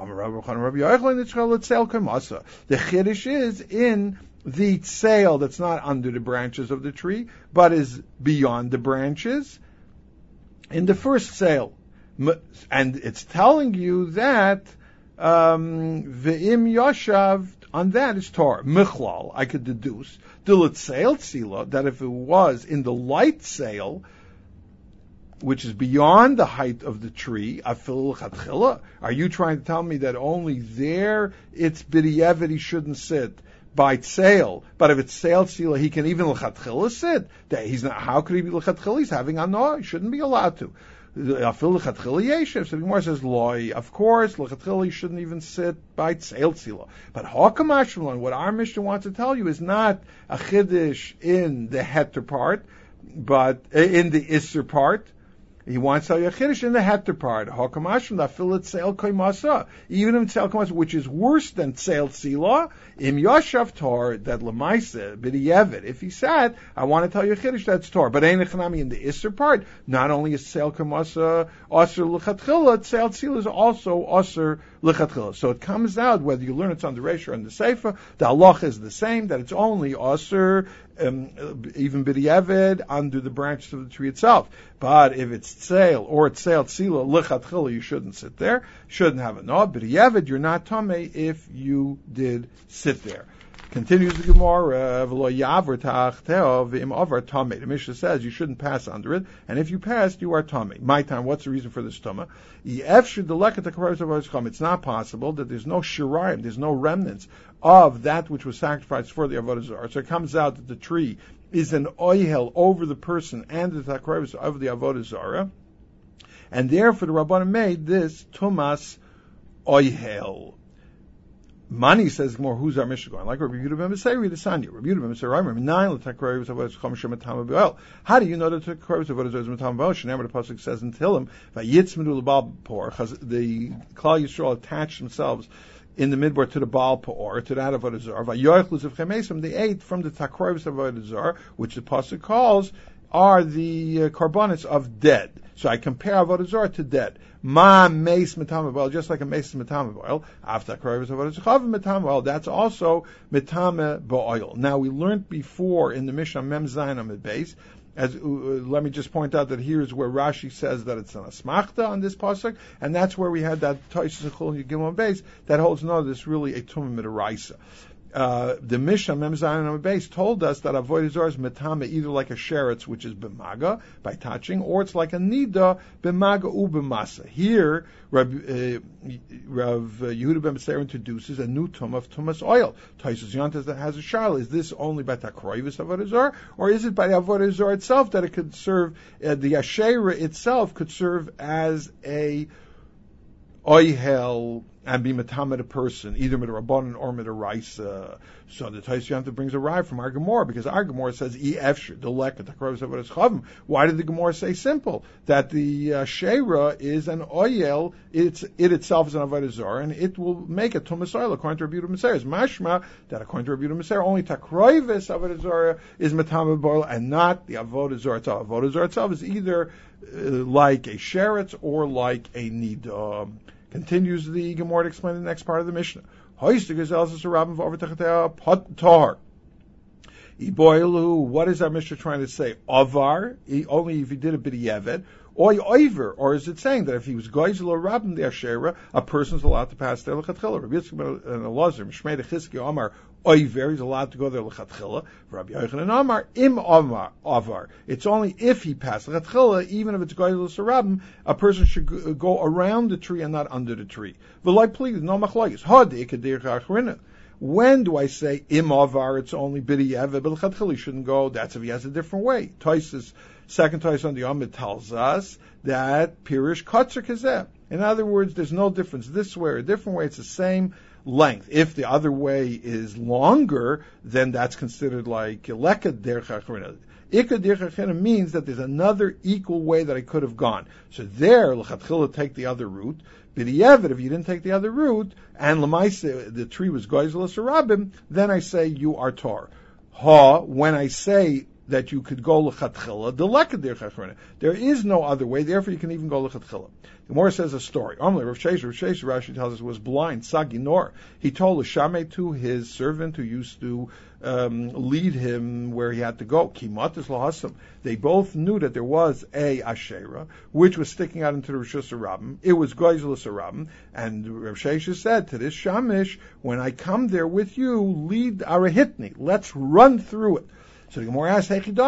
chiddush is in the tzeil that's not under the branches of the tree, but is beyond the branches, in the first sale, and it's telling you that um, ve'im yashav, on that is Torah. Michlal, I could deduce dilat sale tzila, that if it was in the light sale, which is beyond the height of the tree, afil l'chatchila, are you trying to tell me that only there it's b'di'evet he shouldn't sit? By tzeil, but if it's tzeil tzila, he can even l'chatchila sit. That he's not. How could he be l'chatchila? He's having anoah. He shouldn't be allowed to. Afil l'chatchila yeshiv. So the Gemara says loy. Of course, l'chatchila he shouldn't even sit by tzeil tzila. But hakamashmalon, what our Mishnah wants to tell you is not a chiddush in the heter part, but in the iser part. He wants to tell you a chiddush in the heter part. Hakamashmalon afil tzeil koimasa. Even in tzeil koimasa, which is worse than tzeil tzila. Im yashav tor, that lemaisa b'di'evet. If he sat, I want to tell you a chiddush that's tor. But ein echanami, in the iser part, not only is tzeil koimasa aser l'chatchila, tzeil tzila is also aser l'chatchila. So it comes out whether you learn it's on the Reish or on the Seifa, the halach is the same, that it's only aser, um, even b'di'evet, under the branches of the tree itself. But if it's tzeil or it's tzeil tzila l'chatchila, you shouldn't sit there. Shouldn't have a no. B'di'evet, you're not tamei if you did sit there. Continues the Gemara, v'lo yaver ta'achteo v'im avar tamei. The Mishnah says you shouldn't pass under it, and if you passed, you are tamei. My time, what's the reason for this tuma? It's not possible that there's no shiraim, there's no remnants of that which was sacrificed for the avodah zarah. So it comes out that the tree is an oihel over the person and the takarvus of the avodah zarah, and therefore the Rabbanan made this tumas oihel. Mani says more, who's our Mishnah going? Like Rabbi Yehuda ben Beseir, read the Sanya. Rabbi Yehuda ben Beseir, I remember nine l'takarvus avodah zarah chom shem b'oil. How do you know that the takarvus avodah zarah is matam b'oil? Shnei the pasuk says in Tehillim, vayitzmenu l'bal por, the Klal Yisrael attached themselves in the midbar to the Baal Pa'or, to that of Avodah Zarah. Vayoichlus of Chemesim, they ate from the takarvus of Avodah Zarah, which the pasuk calls are the uh, carbonates of dead. So I compare Avodah Zarah to dead. Ma meis metame oil, just like a meis metame oil. After karvus avodah zarah metame oil, that's also metame ba'oil. Now we learned before in the Mishnah Mem Zayin Amid Beis As uh, let me just point out that here's where Rashi says that it's an asmachta on this pasuk, and that's where we had that Tosis Chol Gimel base that holds no, this is really a tumah midaraisa. Uh, the Mishnah Mem Zayin on base told us that avodah zarah is metame either like a sheretz, which is b'maga by touching, or it's like a nida b'maga u b'masa. Here, Rav, uh, Rav Yehuda ben Beseir introduces a new tum of tumas oil. Taisus Yantas that has a shal. Is this only by takroivis avodah zarah, or is it by avodah zarah itself that it could serve? Uh, the asherah itself could serve as a oihel and be metamed a person, either mit a rabbanon or mit a raisa. So the Tais Yanta brings a ride from our Gemara, because our Gemara says e efshir delek takrovis avodas chavim. Why did the Gemara say simple that the uh, sheira is an oyel? It's it itself is an avodah zarah, and it will make a tumas oil according to Rabbi Yehuda Meser. It's mashma that according to Rabbi Yehuda Meser only takrovis avodah zarah is metamed boil, and not the avodah zarah itself. Avodah zarah itself is either uh, like a sheretz or like a nida. Continues the Gemara to explain the next part of the Mishnah. What is our Mishnah trying to say? Avar, only if he did a b'diavad, or oiver, or is it saying that if he was goyzel or rabim the ashera, a person's allowed to pass there lechatchila? Rabbi Yitzchak and Elazar, Mishmei Dechizki Amar, oiver, he's allowed to go there lechatchila. Rabbi Yochanan Amar, im Amar, avar. It's only if he passed lechatchila, even if it's goyzel or rabim, a person should go around the tree and not under the tree. V'lai pleaded, no machlokes. Hadi ikadir chachrina. When do I say im avar? It's only b'diavad, but lechatchila he shouldn't go. That's if he has a different way. Toises. Second Tais on the Amid tells us that Pirish Katzer Kazeh. In other words, there's no difference this way or a different way. It's the same length. If the other way is longer, then that's considered like Lekad Der Chachrina. Ikad Der Chachrina means that there's another equal way that I could have gone. So there, L'chatchila take the other route. B'diavad, if you didn't take the other route, and L'maise, the tree was Goizelis or Rabim, then I say you are Tor. Ha, when I say that you could go lechatchila, the lekadir chachrina. There is no other way, therefore you can even go lechatchila. The Gemara says a story. Amle Rav Sheshes, Rav Sheshes, Rashi tells us, was blind, sagi nor. He told Shame to his servant who used to um, lead him where he had to go. Kimatis lahasam. They both knew that there was a ashera which was sticking out into the Rishus Rabim. It was Goizelis Rabim, and Rav Sheshes said to this Shamish, when I come there with you, lead arahitni. Let's run through it. So the Gemara asks, if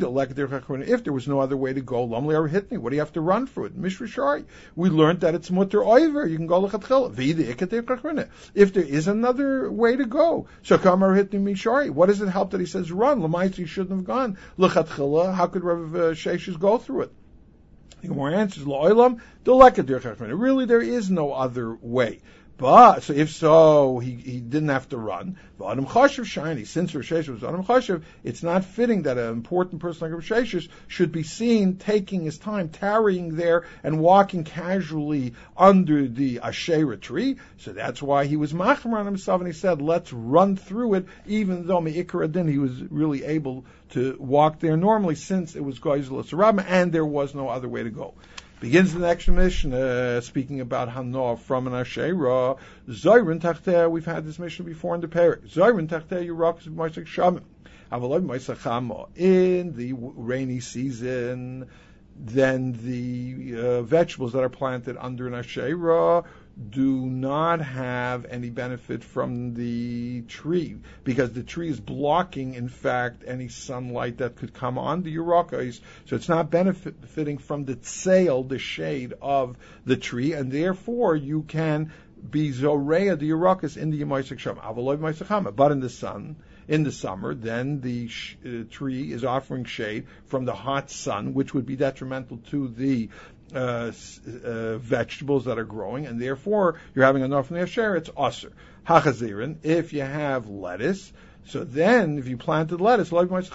there was no other way to go, Lamli or Hitni, what do you have to run for it? Mishra we learned that it's mutter oiver, you can go lechatchila. If there is another way to go, so kamar Hitni Mishari, what does it help that he says run? Lamaisi, you shouldn't have gone lechatchila. How could Rav Sheshes go through it? The Gemara answers, La'olam, the lekadir chachrina. Really, there is no other way. But, so if so, he, he didn't have to run. But Adam Chashiv shiny, since Rav Sheshes was Adam Chashiv, it's not fitting that an important person like Rav Sheshes should be seen taking his time, tarrying there, and walking casually under the Asherah tree. So that's why he was machmer on himself, and he said, let's run through it, even though Me'ikar Adin, he was really able to walk there normally, since it was Goizelis Rabim, and there was no other way to go. Begins the next Mishnah, speaking about Hanoah from an Asherah. Zayrin Tachteh, we've had this Mishnah before in the Perek. Zayrin Tachteh, Yerok Moisek Shamim. Avaloi Moisek Chama. In the rainy season, then the uh, vegetables that are planted under an Asherah do not have any benefit from the tree, because the tree is blocking, in fact, any sunlight that could come on the Yerokos. So it's not benefiting from the tseil, the shade of the tree, and therefore you can be zoreya the Yerokos in the Yemaisik Sham. Avaloi Maisachama. But in the sun, in the summer, then the sh- uh, tree is offering shade from the hot sun, which would be detrimental to the Uh, uh, vegetables that are growing, and therefore you're having enough from the asher, it's aser. Hachazirin, if you have lettuce, so then if you planted lettuce,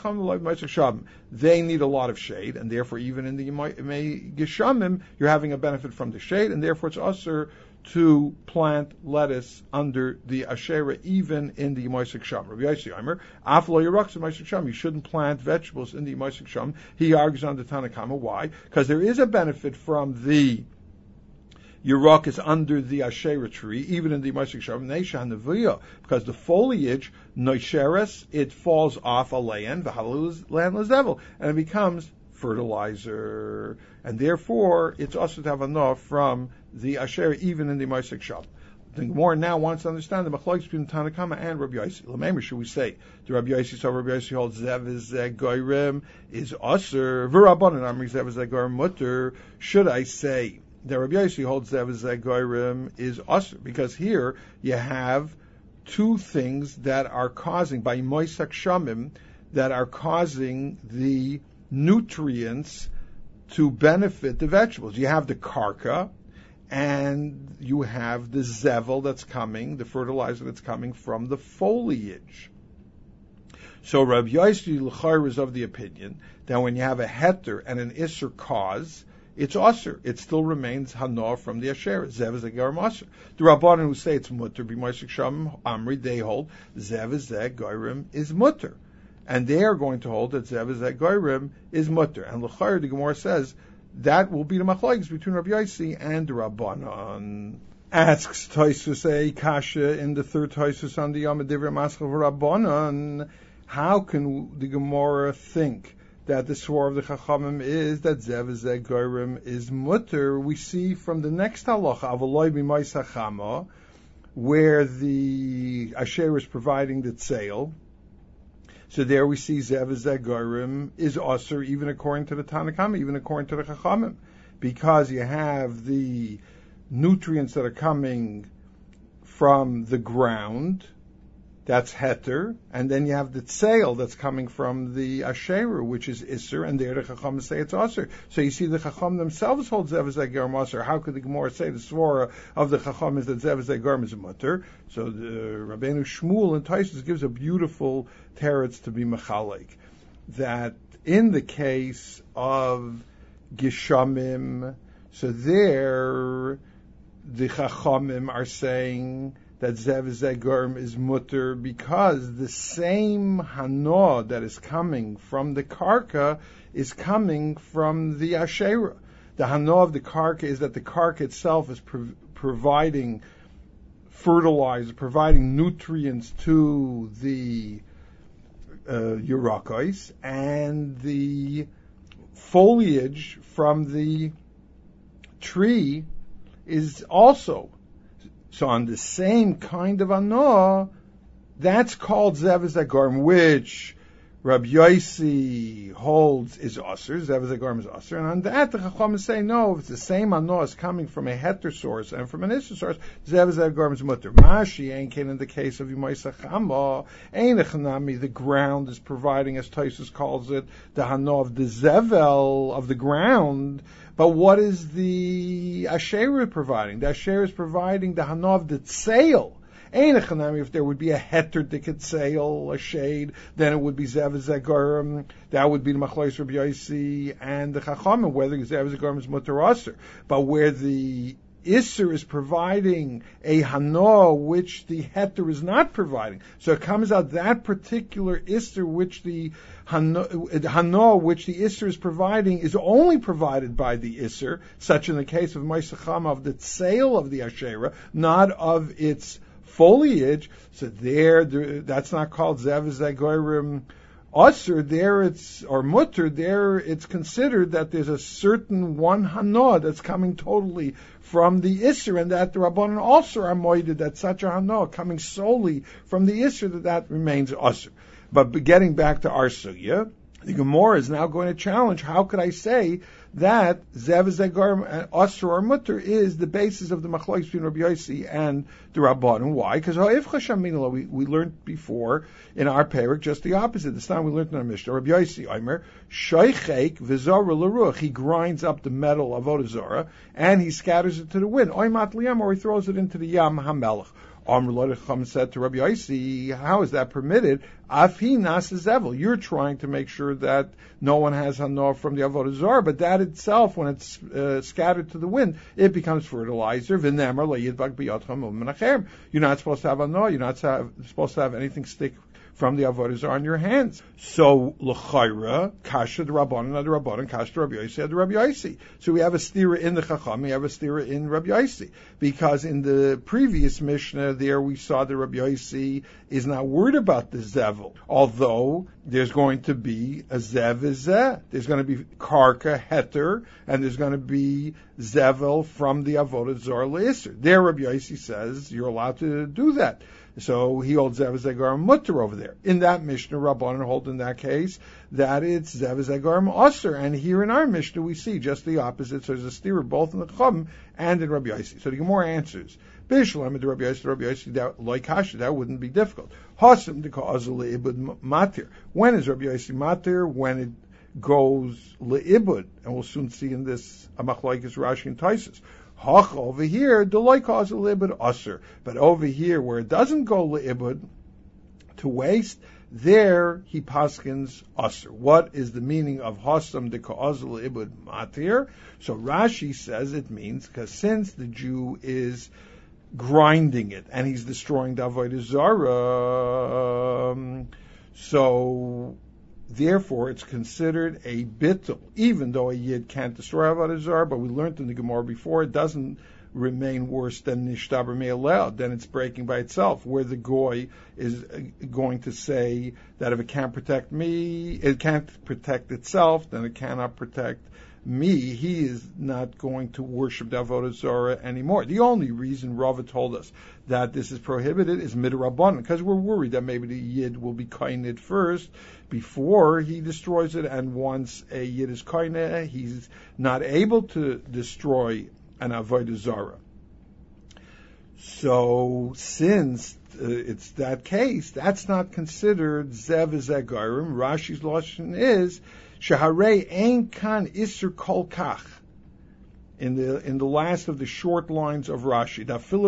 they need a lot of shade, and therefore even in the Geshamim, you're having a benefit from the shade, and therefore it's aser to plant lettuce under the Asherah, even in the Yemaisik Sham. Rabbi Yossi Omer, Aflo Yerokes Yemaisik Sham. You shouldn't plant vegetables in the Yemaisik Sham. He argues on the Tanakama. Why? Because there is a benefit from the Yerok is under the Asherah tree, even in the Moshe Shavim Neisha Nevuya, because the foliage, Noisheres, it falls off a land, the land lezevel, and it becomes fertilizer. And therefore, it's also to have enough from the Asherah, even in the Moshe Shavim. The Gemara now wants to understand the machlokes between Tanakama and Rabbi Yossi. Lamemar, should we say the Rabbi Yossi? So Rabbi Yossi holds zev is goyrem is aser v'rabbanan amri zev is goyrem mutter. Should I say that Rabbi Yossi holds zev is goyrem is aser, because here you have two things that are causing by moisak shamim that are causing the nutrients to benefit the vegetables. You have the karka, and you have the zevel that's coming, the fertilizer that's coming from the foliage. So Rabbi Yossi L'chayr is of the opinion that when you have a heter and an isser cause, it's usher. It still remains hana from the asher. Zev is a garam usher. The Rabbanan who say it's mutter, b'moishik sham amri, they hold zev is a garam is mutter. And they are going to hold that zev is a garam is mutter. And L'chayr, the Gemara says, that will be the machlokes between Rabbi Yossi and the Rabbanan. Asks Tosfos a kasha in the third Tosfos on the Yom Divrei Maschil Rabbanan. How can the Gemara think that the swar of the Chachamim is that zev zeh goyim is mutter? We see from the next halacha avaloi b'mais hachama, where the asher is providing the tzeil. So there we see zev zeh goyim is aser, even according to the Tanakama, even according to the Chachamim, because you have the nutrients that are coming from the ground, that's heter, and then you have the tzeil that's coming from the asherah, which is iser, and there the Chacham say it's aser. So you see the Chacham themselves hold zev zeh goyim aser. How could the Gemara say the svara of the Chacham is that zev zeh goyim is a mutter? So the Rabbeinu Shmuel in Tosfos gives a beautiful teretz to be mechalek, that in the case of Gishamim, so there the Chachamim are saying that zev zeh goyim is mutter because the same hana that is coming from the karka is coming from the asherah. The hana of the karka is that the karka itself is pro- providing fertilizer, providing nutrients to the uh, Yerakos, and the foliage from the tree is also. So on the same kind of anah, that's called zev zeh goyim, which Rabbi Yossi holds is aser. Zev zeh goyim is aser, and on that the Chacham is saying no. If it's the same anah is coming from a heter source and from an isser source, zev zeh goyim is mutter. Mashi ain't in the case of Yimai Sachama, ain't a chanami. The ground is providing, as Tosfos calls it, the hana of the zevel of the ground. But what is the asherah providing? The asherah is providing the hana of the tzeil. Ein echanami, if there would be a heter diket tzeil, a shade, then it would be zev zeh goyim. That would be the machlokes Rabbi Yossi and the Chachamim, whether zev zeh goyim is mutter aser. But where the Isser is providing a hana which the heter is not providing. So it comes out that particular Isser which the hana, hana which the Isser is providing is only provided by the Isser, such in the case of Moisacham of the tzeil of the Asherah, not of its foliage. So there, that's not called zev zeh goyim Aser, there it's, or mutter, there it's considered that there's a certain one hana that's coming totally from the Isser, and that the Rabbanan also are moided that such a hana coming solely from the Isser, that that remains Aser. But getting back to our sugya, the Gemara is now going to challenge, how could I say that zev zeh goyim aser or mutter is the basis of the machlokes between Rabbi Yossi and the Rabbanan? Why? Because we, we learned before in our parak just the opposite. This time we learned in our Mishnah. Rabbi Yossi Omer shoichek v'zara l'ruach. He grinds up the metal of avodah zarah and he scatters it to the wind. Oymat liyam, or he throws it into the yam hamelech. Amr Lodecham said to Rabbi Yossi, how is that permitted? Afi nas zevel. You're trying to make sure that no one has hana from the avodah zarah, but that itself, when it's uh, scattered to the wind, it becomes fertilizer. V'nemer le'yidbak b'yadcham u'menachem. You're not supposed to have hana. You're not supposed to have anything stick from the avodah zarah on your hands. So l'chayra kasha the rabbanon ad rabbanon kasha Rabbi Yossi ad Rabbi Yossi. So we have a stira in the chacham, we have a stira in Rabbi Yossi, because in the previous Mishnah there we saw that Rabbi Yossi is not worried about the zevel, although there's going to be a zev zeh. There's going to be karka heter, and there's going to be zevel from the avodah zarah le'isr. There Rabbi Yossi says you're allowed to do that. So he holds zev zegar mutter over there. In that Mishnah, Rabbanan hold in that case that it's zev zegar aser. And here in our Mishnah we see just the opposite. So there's a steer both in the Chum and in Rabbi Yossi. So the Gemara answers. Bishlam to Rabbi Yossi, Rabbi Yossi, that like Hasha, that wouldn't be difficult. Hasim deka'azal le'ibud matir. When is Rabbi Yossi matir? When it goes le'ibud, and we'll soon see in this Amachlaikis Rashi and Taisus. Hach over here, delay cause a libud usher. But over here, where it doesn't go leibud to waste, there he paskins usher. What is the meaning of hasam de cause leibud matir? So Rashi says it means because since the Jew is grinding it and he's destroying the avodah zarah, um, so therefore, it's considered a bittul, even though a yid can't destroy avodah zarah. But we learned in the Gemara before it doesn't remain worse than nishtaber me'alel. Then it's breaking by itself. Where the goy is going to say that if it can't protect me, it can't protect itself, then it cannot protect me. He is not going to worship the avodah zarah anymore. The only reason Rava told us that this is prohibited is midrabanan, because we're worried that maybe the yid will be kained first before he destroys it, and once a yid is kained, he's not able to destroy an avodah zarah. So since uh, it's that case, that's not considered zev zegarim. Rashi's lashon is shaharei ein kan isur kol kach. In the in the last of the short lines of Rashi,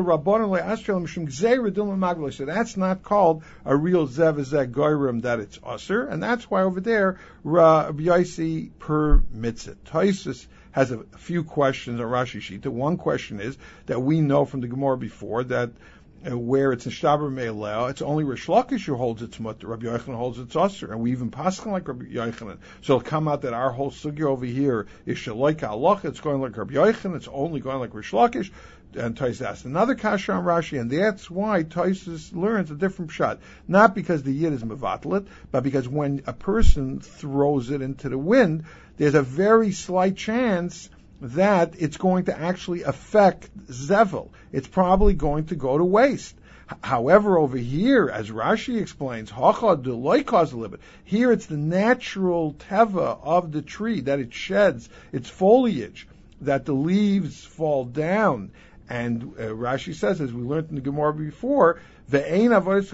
so that's not called a real zev zegarim that it's usher, and that's why over there Rabbi Yossi permits it. Taisus has a few questions on Rashi Shita. One question is that we know from the Gemara before that uh, where it's a shtaber me'alel, it's only Rish Lakish who holds its mutter. Rabbi Yochanan holds its usher, and we even paskin like Rabbi Yochanan. So it'll come out that our whole sugya over here is shalaika halacha. It's going like Rabbi Yochanan. It's only going like Rish Lakish. And Taisus asked another kasha on Rashi, and that's why Taisus learns a different shot. Not because the yid is mevatlet, but because when a person throws it into the wind, there's a very slight chance that it's going to actually affect zevel. It's probably going to go to waste. H- however, over here, as Rashi explains, here it's the natural teva of the tree, that it sheds its foliage, that the leaves fall down. And uh, Rashi says, as we learned in the Gemara before, if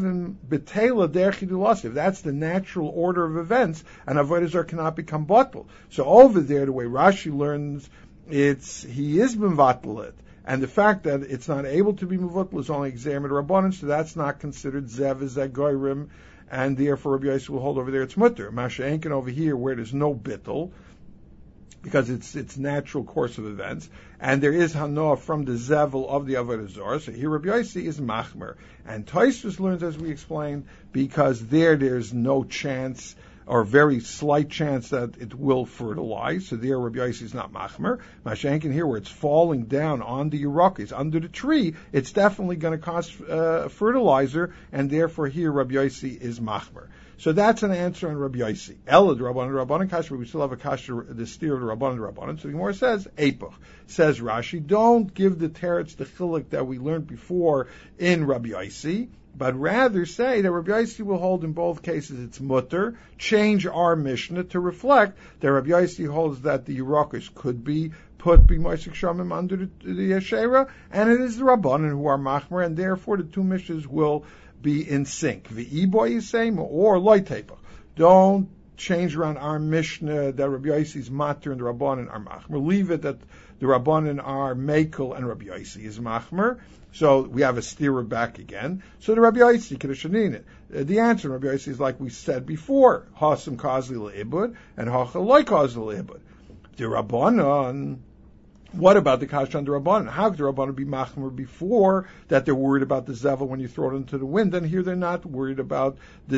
that's the natural order of events, and avodah zarah cannot become batel. So over there, the way Rashi learns, it's he is mevatel, and the fact that it's not able to be mevatel is only examined rabbanan, so that's not considered zev zegorim, and therefore Rabbi Yossi will hold over there it's mutter. Masha Enkin over here, where there's no bittul, because it's its natural course of events, and there is hanoah from the zevel of the avodah zarah. So here Rabbi Yossi is machmer, and Taisus learns, as we explained, because there there's no chance or very slight chance that it will fertilize. So there Rabbi Yossi is not machmer. Mashenkin here, where it's falling down on the yerakis, under the tree, it's definitely going to cost uh, fertilizer, and therefore here Rabbi Yossi is machmer. So that's an answer on Rabbi Yossi. Ela the Rabbanan, Rabbanan kasha, we still have a kasha, the steer of the Rabbanan, Rabbanan. So the Gemara says, Epoch. Says Rashi, don't give the teretz, the chilik that we learned before in Rabbi Yossi, but rather say that Rabbi Yossi will hold in both cases it's mutter. Change our Mishnah to reflect that Rabbi Yossi holds that the Yerakos could be put b'moisik shamim under the, the Yeshera, and it is the Rabbanan who are machmer, and therefore the two Mishnahs will be in sync. V'iboy is same or loitepa. Don't change around our Mishnah that Rabbi Yossi's mater and the Rabbanan are machmer. Leave it that the Rabbanan are mekel and Rabbi Yossi is machmer. So we have a steerer back again. So the Rabbi Yossi kedushanin. Uh, the answer in Rabbi Yossi is like we said before: hasam kazli leibud and hacha loy kazli leibud. The Rabbanan What about the Kasha and the Rabbanan? How could the Rabbanan be machmer before that they're worried about the zevel when you throw it into the wind? And here they're not worried about the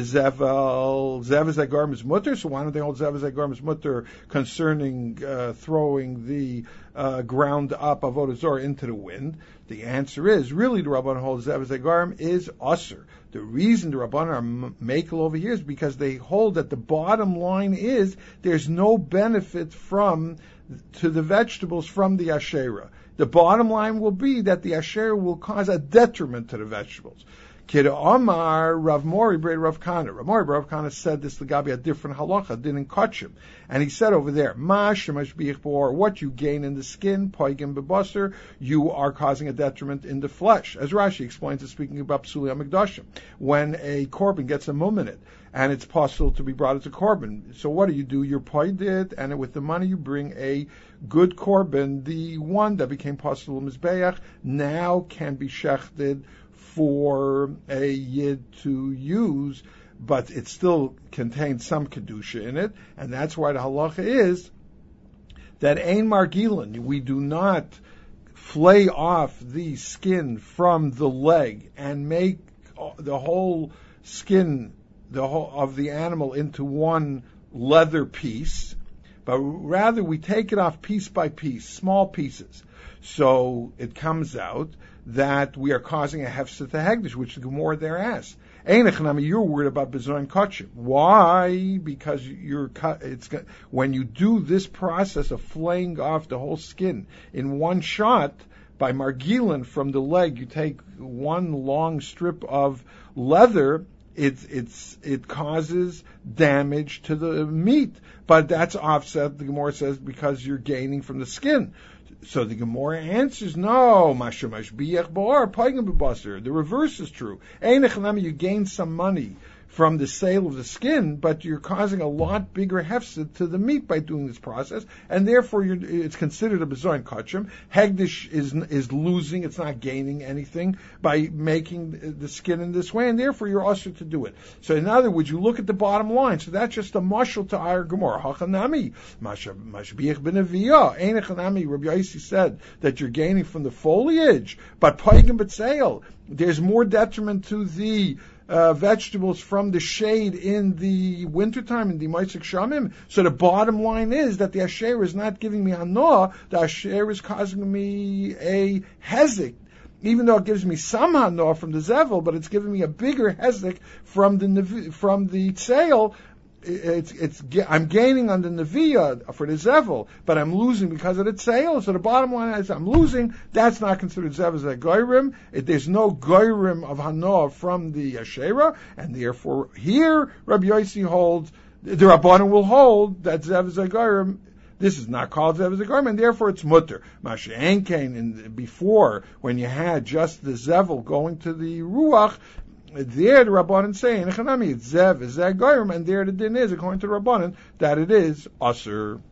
zevel. Zev Zagarm is mutter, so why don't they hold Zev Zagarm is mutter concerning uh, throwing the uh, ground up avodah zarah into the wind? The answer is, really the Rabbanan holds Zev Zagarm is usher. The reason the Rabbanan are makel over here is because they hold that the bottom line is there's no benefit from to the vegetables from the Asherah. The bottom line will be that the Asherah will cause a detriment to the vegetables. Kid Omar, Rav Mori, Bray Rav Kana. Rav Mori, Rav Kana said this to Gabi a different halacha, didn't catch him. And he said over there, Mash, or what you gain in the skin, Poigim Bebasser, you are causing a detriment in the flesh. As Rashi explains it, speaking about Psuli HaMikdashim, when a korban gets a mum in it, and it's possible to be brought as a korban. So what do you do? You're paid it, and with the money you bring a good korban, the one that became possible mizbeach, now can be shechted for a yid to use, but it still contains some kedusha in it, and that's why the halacha is that ein margilin, we do not flay off the skin from the leg and make the whole skin the whole of the animal into one leather piece, but rather we take it off piece by piece, small pieces. So it comes out that we are causing a hefset to hegdish, which the Gemara there asks. Einachanami, you're worried about bezoin kachim. Why? Because you're it's when you do this process of flaying off the whole skin in one shot by margilin from the leg, you take one long strip of leather. It's it's it causes damage to the meat, but that's offset. The Gemara says because you're gaining from the skin. So the Gemara answers, no, the reverse is true. You gain some money from the sale of the skin, but you're causing a lot bigger hefset to the meat by doing this process, and therefore you're, it's considered a bezoin kachim. Hegdish is is losing, it's not gaining anything by making the skin in this way, and therefore you're usher to do it. So in other words, you look at the bottom line, so that's just a mashal to our Gemara. Hachanami, mashbiach benaviyah, einachanami, Rabbi Yossi said that you're gaining from the foliage, but paigim b'tzeil, there's more detriment to the Uh, vegetables from the shade in the wintertime, in the Moisik Shamim. So the bottom line is that the Asher is not giving me hanoah, the Asher is causing me a hezek, even though it gives me some hanoah from the Zevel, but it's giving me a bigger hezek from the from the Tzeil. It's, it's, I'm gaining on the Neviah for the Zevel, but I'm losing because of the Tzeil. So the bottom line is I'm losing. That's not considered Zev as a Goyrim. There's no Goyrim of Hanoah from the Asherah, and therefore here Rabbi Yossi holds, the Rabbanan will hold that Zev as a Goyrim. This is not called Zev as a Goyrim, and therefore it's Mutter. Masha Enkain, in before, when you had just the Zevel going to the Ruach, there the Rabbanan saying, it's Zev is Zev Goyim, and there the din is, according to the Rabbanan, that it is Asur.